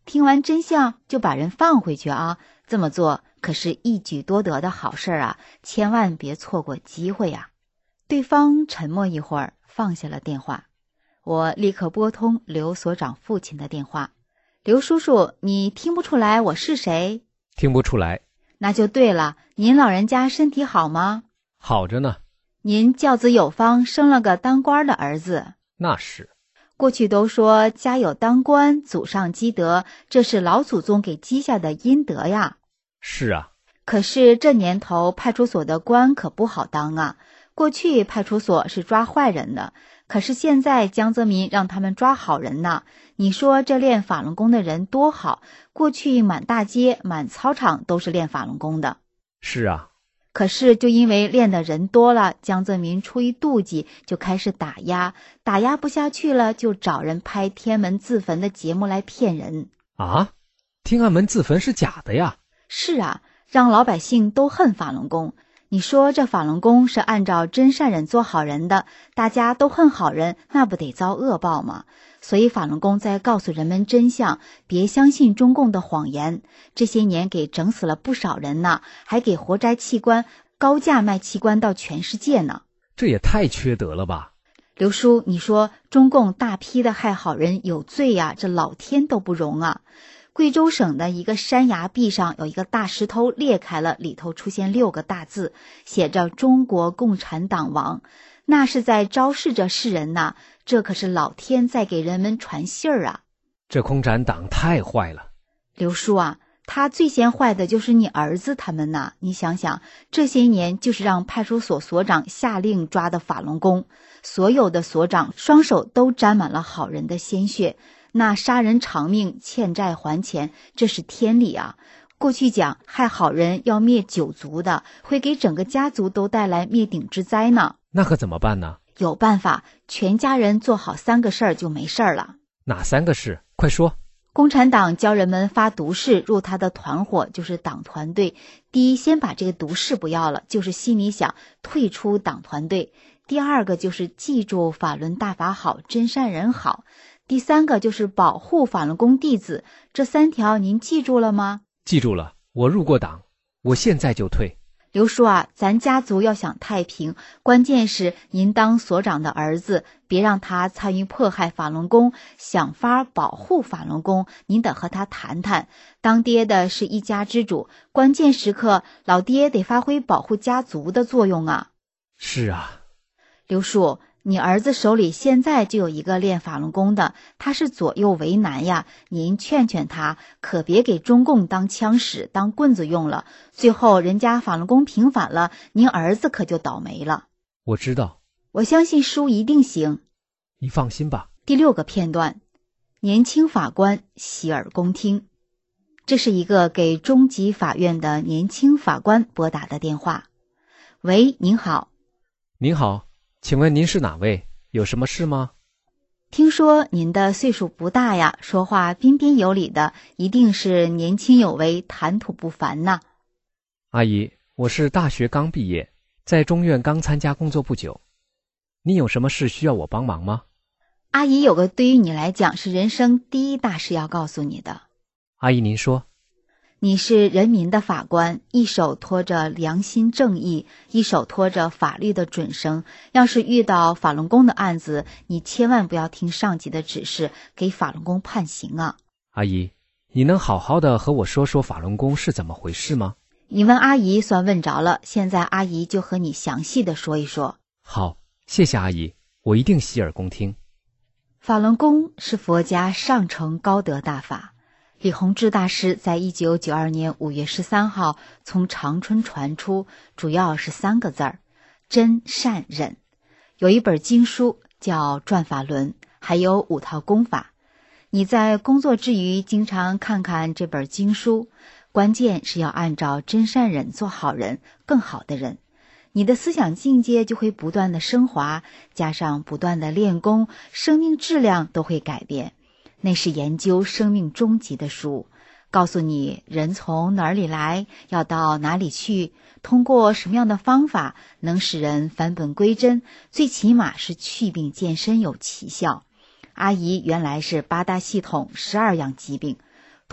听完真相就把人放回去啊，这么做可是一举多得的好事啊，千万别错过机会啊。对方沉默一会儿，放下了电话。我立刻拨通刘所长父亲的电话。刘叔叔，你听不出来我是谁？ 听不出来。 那就对了，您老人家身体好吗？ 好着呢。 您教子有方，生了个当官的儿子。 那是。 过去都说家有当官，祖上积德，这是老祖宗给积下的阴德呀。 是啊。 可是这年头派出所的官可不好当啊。过去派出所是抓坏人的，可是现在江泽民让他们抓好人呢。你说这练法轮功的人多好，过去满大街满操场都是练法轮功的。 是啊。 可是就因为练的人多了，江泽民出于妒忌就开始打压，打压不下去了，就找人拍天门自焚的节目来骗人。 啊？天安门自焚是假的呀？ 是啊，让老百姓都恨法轮功。你说这法轮功是按照真善忍做好人的，大家都恨好人，那不得遭恶报吗？所以法轮功在告诉人们真相，别相信中共的谎言。这些年给整死了不少人呢，还给活摘器官，高价卖器官到全世界呢。 这也太缺德了吧。 刘叔，你说中共大批的害好人有罪呀、啊，这老天都不容啊。贵州省的一个山崖壁上有一个大石头裂开了，里头出现六个大字，写着中国共产党亡，那是在昭示着世人呐，这可是老天在给人们传信儿啊。 这共产党太坏了。 刘叔啊，他最先坏的就是你儿子他们呐，你想想，这些年就是让派出所所长下令抓的法轮功，所有的所长双手都沾满了好人的鲜血，那杀人偿命，欠债还钱，这是天理啊。过去讲害好人要灭九族的，会给整个家族都带来灭顶之灾呢。 那可怎么办呢？ 有办法，全家人做好三个事儿就没事儿了。 哪三个事？快说。 共产党教人们发毒誓入他的团伙，就是党团队。第一，先把这个毒誓不要了，就是心里想退出党团队。第二个就是记住法轮大法好，真善人好。第三个就是保护法轮功弟子，这三条您记住了吗？ 记住了，我入过党，我现在就退。 刘叔啊，咱家族要想太平，关键是您当所长的儿子，别让他参与迫害法轮功，想法保护法轮功，您得和他谈谈。当爹的是一家之主，关键时刻老爹得发挥保护家族的作用啊。 是啊。 刘叔，你儿子手里现在就有一个练法轮功的，他是左右为难呀，您劝劝他，可别给中共当枪使当棍子用了，最后人家法轮功平反了，您儿子可就倒霉了。 我知道。 我相信叔一定行。 你放心吧。 第六个片段，年轻法官洗耳恭听。这是一个给中级法院的年轻法官拨打的电话。喂，您好。 您好，请问您是哪位？有什么事吗？ 听说您的岁数不大呀，说话彬彬有礼的，一定是年轻有为，谈吐不凡呐。 阿姨，我是大学刚毕业，在中院刚参加工作不久。你有什么事需要我帮忙吗？ 阿姨有个对于你来讲是人生第一大事要告诉你的。 阿姨您说。 你是人民的法官，一手托着良心正义，一手托着法律的准绳。要是遇到法轮功的案子，你千万不要听上级的指示，给法轮功判刑啊。 阿姨，你能好好的和我说说法轮功是怎么回事吗？ 你问阿姨算问着了，现在阿姨就和你详细的说一说。 好，谢谢阿姨，我一定洗耳恭听。 法轮功是佛家上乘高德大法。李洪志大师在一九九二年五月十三号从长春传出，主要是三个字儿：真善忍。有一本经书叫《转法轮》，还有五套功法。你在工作之余经常看看这本经书，关键是要按照真善忍做好人，更好的人。你的思想境界就会不断的升华，加上不断的练功，生命质量都会改变。那是研究生命终极的书，告诉你人从哪里来，要到哪里去，通过什么样的方法能使人返本归真，最起码是祛病健身有奇效。阿姨原来是八大系统十二样疾病，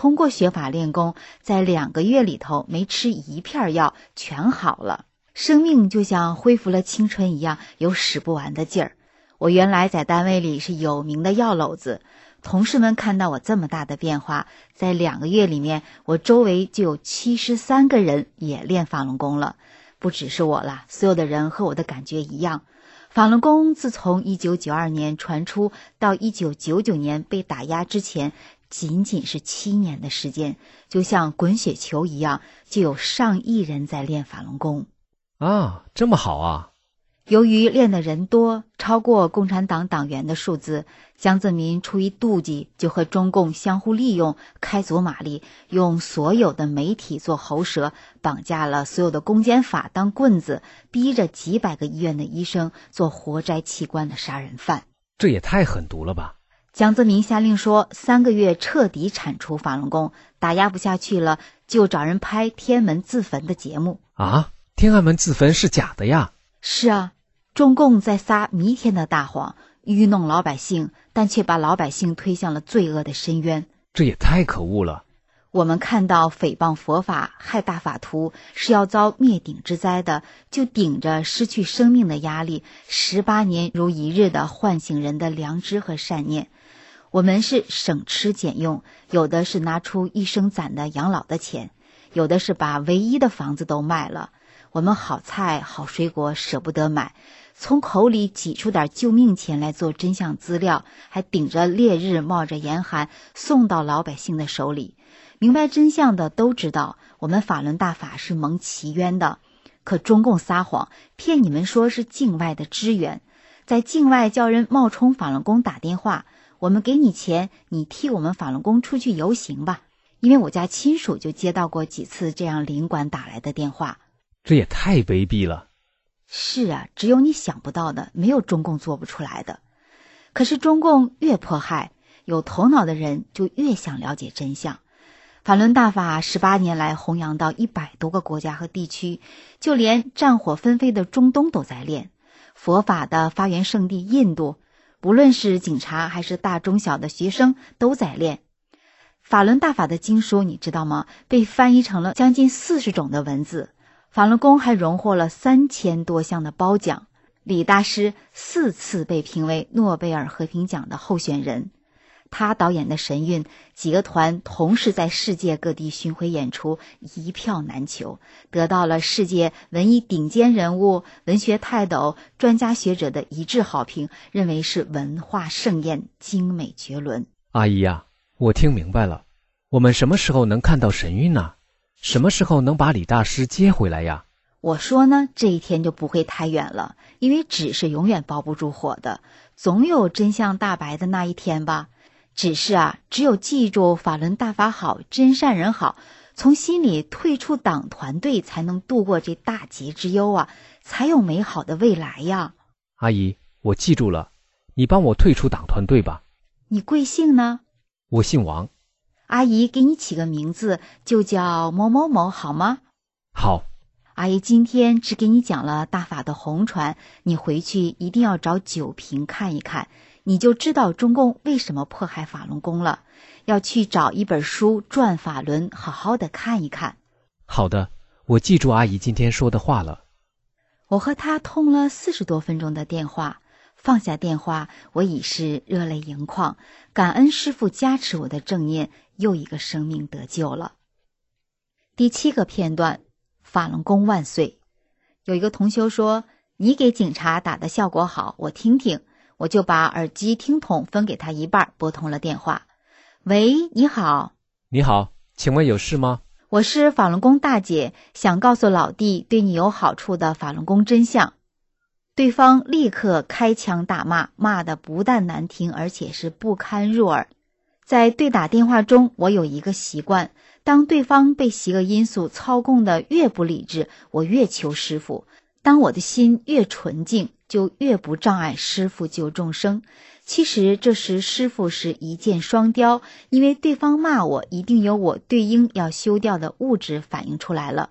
通过学法练功，在两个月里头没吃一片药全好了，生命就像恢复了青春一样，有使不完的劲儿。我原来在单位里是有名的药篓子，同事们看到我这么大的变化，在两个月里面，我周围就有七十三个人也练法轮功了。不只是我了，所有的人和我的感觉一样。法轮功自从一九九二年传出到一九九九年被打压之前，仅仅是七年的时间，就像滚雪球一样，就有上亿人在练法轮功。 啊，这么好啊！ 由于练的人多，超过共产党党员的数字，江泽民出于妒忌，就和中共相互利用，开足马力，用所有的媒体做喉舌，绑架了所有的公检法当棍子，逼着几百个医院的医生做活摘器官的杀人犯。 这也太狠毒了吧！ 江泽民下令说，三个月彻底铲除法轮功，打压不下去了，就找人拍天安门自焚的节目。 啊，天安门自焚是假的呀？ 是啊，中共在撒弥天的大谎，愚弄老百姓，但却把老百姓推向了罪恶的深渊。 这也太可恶了！ 我们看到诽谤佛法、害大法徒是要遭灭顶之灾的，就顶着失去生命的压力，十八年如一日的唤醒人的良知和善念。我们是省吃俭用，有的是拿出一生攒的养老的钱，有的是把唯一的房子都卖了。我们好菜好水果舍不得买，从口里挤出点救命钱来做真相资料，还顶着烈日冒着严寒送到老百姓的手里。明白真相的都知道，我们法轮大法是蒙奇冤的，可中共撒谎骗你们说是境外的支援，在境外叫人冒充法轮功打电话，我们给你钱，你替我们法轮功出去游行吧。因为我家亲属就接到过几次这样领馆打来的电话。 这也太卑鄙了。 是啊，只有你想不到的，没有中共做不出来的。可是中共越迫害，有头脑的人就越想了解真相。法轮大法十八年来弘扬到一百多个国家和地区，就连战火纷飞的中东都在练。佛法的发源圣地印度，不论是警察还是大中小的学生都在练。法轮大法的经书你知道吗？被翻译成了将近四十种的文字。法轮功还荣获了三千多项的褒奖，李大师四次被评为诺贝尔和平奖的候选人。他导演的神韵，几个团同时在世界各地巡回演出，一票难求，得到了世界文艺顶尖人物、文学泰斗、专家学者的一致好评，认为是文化盛宴，精美绝伦。 阿姨呀，我听明白了，我们什么时候能看到神韵呢？什么时候能把李大师接回来呀？ 我说呢，这一天就不会太远了，因为纸是永远包不住火的，总有真相大白的那一天吧。只是啊，只有记住法轮大法好，真善人好，从心里退出党团队，才能度过这大劫之忧啊，才有美好的未来呀。 阿姨，我记住了，你帮我退出党团队吧。 你贵姓呢？ 我姓王。 阿姨给你起个名字，就叫某某某好吗？ 好。 阿姨今天只给你讲了大法的红传，你回去一定要找九评看一看，你就知道中共为什么迫害法轮功了。要去找一本书转法轮，好好的看一看。 好的，我记住阿姨今天说的话了。 我和她通了四十多分钟的电话，放下电话，我已是热泪盈眶，感恩师父加持我的正念，又一个生命得救了。第七个片段，法轮功万岁。有一个同修说，你给警察打的效果好，我听听。我就把耳机听筒分给他一半，拨通了电话。喂，你好。 你好，请问有事吗？ 我是法轮功大姐，想告诉老弟对你有好处的法轮功真相。对方立刻开腔大骂，骂得不但难听，而且是不堪入耳。在对打电话中，我有一个习惯，当对方被邪恶因素操控的越不理智，我越求师父。当我的心越纯净，就越不障碍师父救众生。其实这时师父是一箭双雕，因为对方骂我，一定有我对应要修掉的物质反映出来了。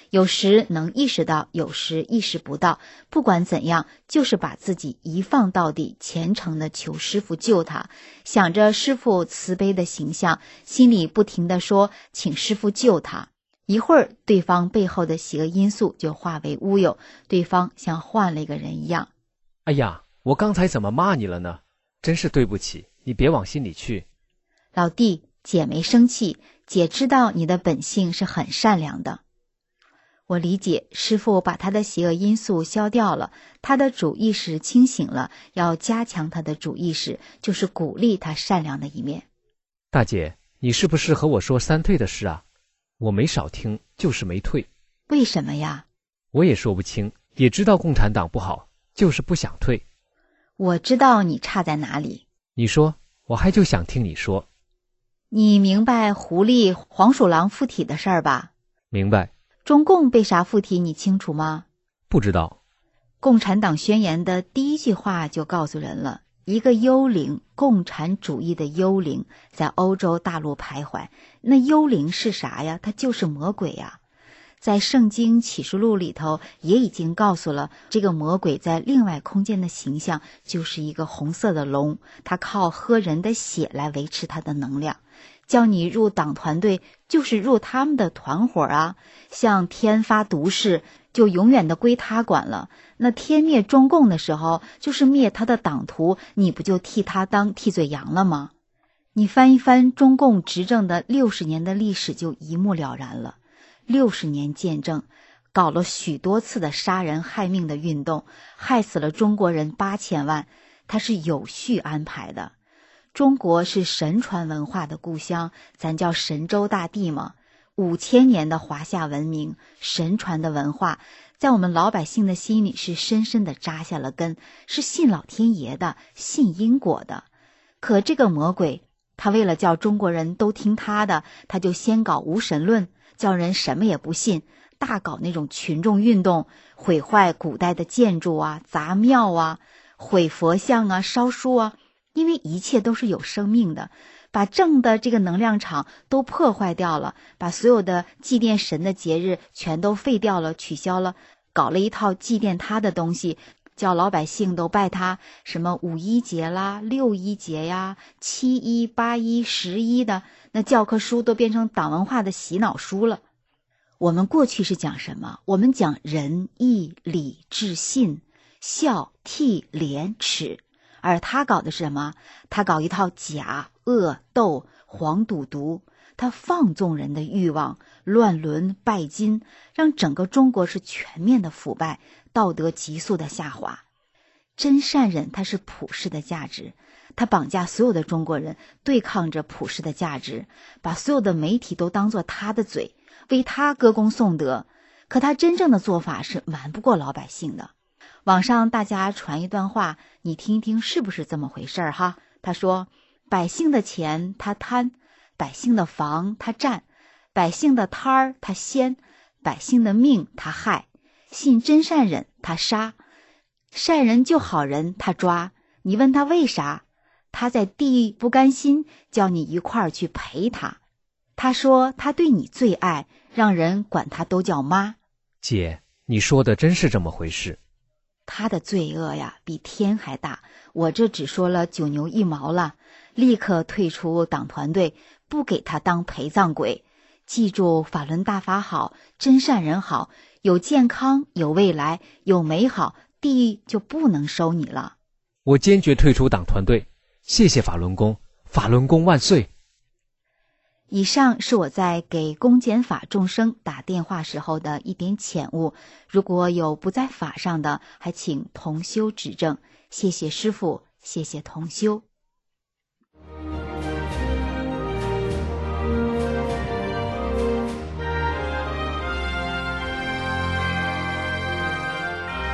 有时能意识到，有时意识不到，不管怎样，就是把自己一放到底，虔诚地求师父救他，想着师父慈悲的形象，心里不停地说请师父救他。一会儿对方背后的邪恶因素就化为乌有，对方像换了一个人一样。 哎呀，我刚才怎么骂你了呢？真是对不起，你别往心里去。 老弟，姐没生气，姐知道你的本性是很善良的。我理解，师父把他的邪恶因素消掉了，他的主意识清醒了，要加强他的主意识，就是鼓励他善良的一面。 大姐，你是不是和我说三退的事啊？我没少听，就是没退。 为什么呀？ 我也说不清，也知道共产党不好，就是不想退。 我知道你差在哪里。 你说，我还就想听你说。 你明白狐狸、黄鼠狼附体的事儿吧？ 明白。 中共被啥附体你清楚吗？ 不知道。 共产党宣言的第一句话就告诉人了，一个幽灵，共产主义的幽灵在欧洲大陆徘徊。那幽灵是啥呀？它就是魔鬼呀。在圣经启示录里头也已经告诉了，这个魔鬼在另外空间的形象就是一个红色的龙，他靠喝人的血来维持他的能量。叫你入党团队就是入他们的团伙啊，像天发毒誓就永远的归他管了。那天灭中共的时候就是灭他的党徒，你不就替他当替罪羊了吗？你翻一翻中共执政的六十年的历史就一目了然了。六十年见证，搞了许多次的杀人害命的运动，害死了中国人八千万，他是有序安排的。中国是神传文化的故乡，咱叫神州大地嘛。五千年的华夏文明，神传的文化，在我们老百姓的心里是深深的扎下了根，是信老天爷的，信因果的。可这个魔鬼，他为了叫中国人都听他的，他就先搞无神论，叫人什么也不信，大搞那种群众运动，毁坏古代的建筑啊，砸庙啊，毁佛像啊，烧书啊。因为一切都是有生命的，把正的这个能量场都破坏掉了，把所有的祭奠神的节日全都废掉了，取消了，搞了一套祭奠他的东西，叫老百姓都拜他，什么五一节啦、六一节呀、七一、八一、十一的，那教科书都变成党文化的洗脑书了。我们过去是讲什么？我们讲仁义礼智信、孝悌廉耻。而他搞的是什么？他搞一套假恶斗黄赌毒，他放纵人的欲望，乱伦拜金，让整个中国是全面的腐败，道德急速的下滑。真善忍它是普世的价值，他绑架所有的中国人，对抗着普世的价值，把所有的媒体都当作他的嘴，为他歌功颂德。可他真正的做法是瞒不过老百姓的。网上大家传一段话，你听一听是不是这么回事儿哈？他说，百姓的钱他贪，百姓的房他占，百姓的摊儿他掀，百姓的命他害，信真善忍他杀，善人救好人他抓。你问他为啥？他在地不甘心，叫你一块儿去陪他。他说他对你最爱，让人管他都叫妈。 姐，你说的真是这么回事？ 他的罪恶呀，比天还大。我这只说了九牛一毛了，立刻退出党团队，不给他当陪葬鬼。记住，法轮大法好，真善人好，有健康，有未来，有美好，地狱就不能收你了。 我坚决退出党团队，谢谢法轮功，法轮功万岁。 以上是我在给公检法众生打电话时候的一点浅悟，如果有不在法上的，还请同修指正。谢谢师父，谢谢同修。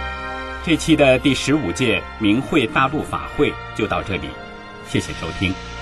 这期的第十五届明慧大陆法会就到这里，谢谢收听。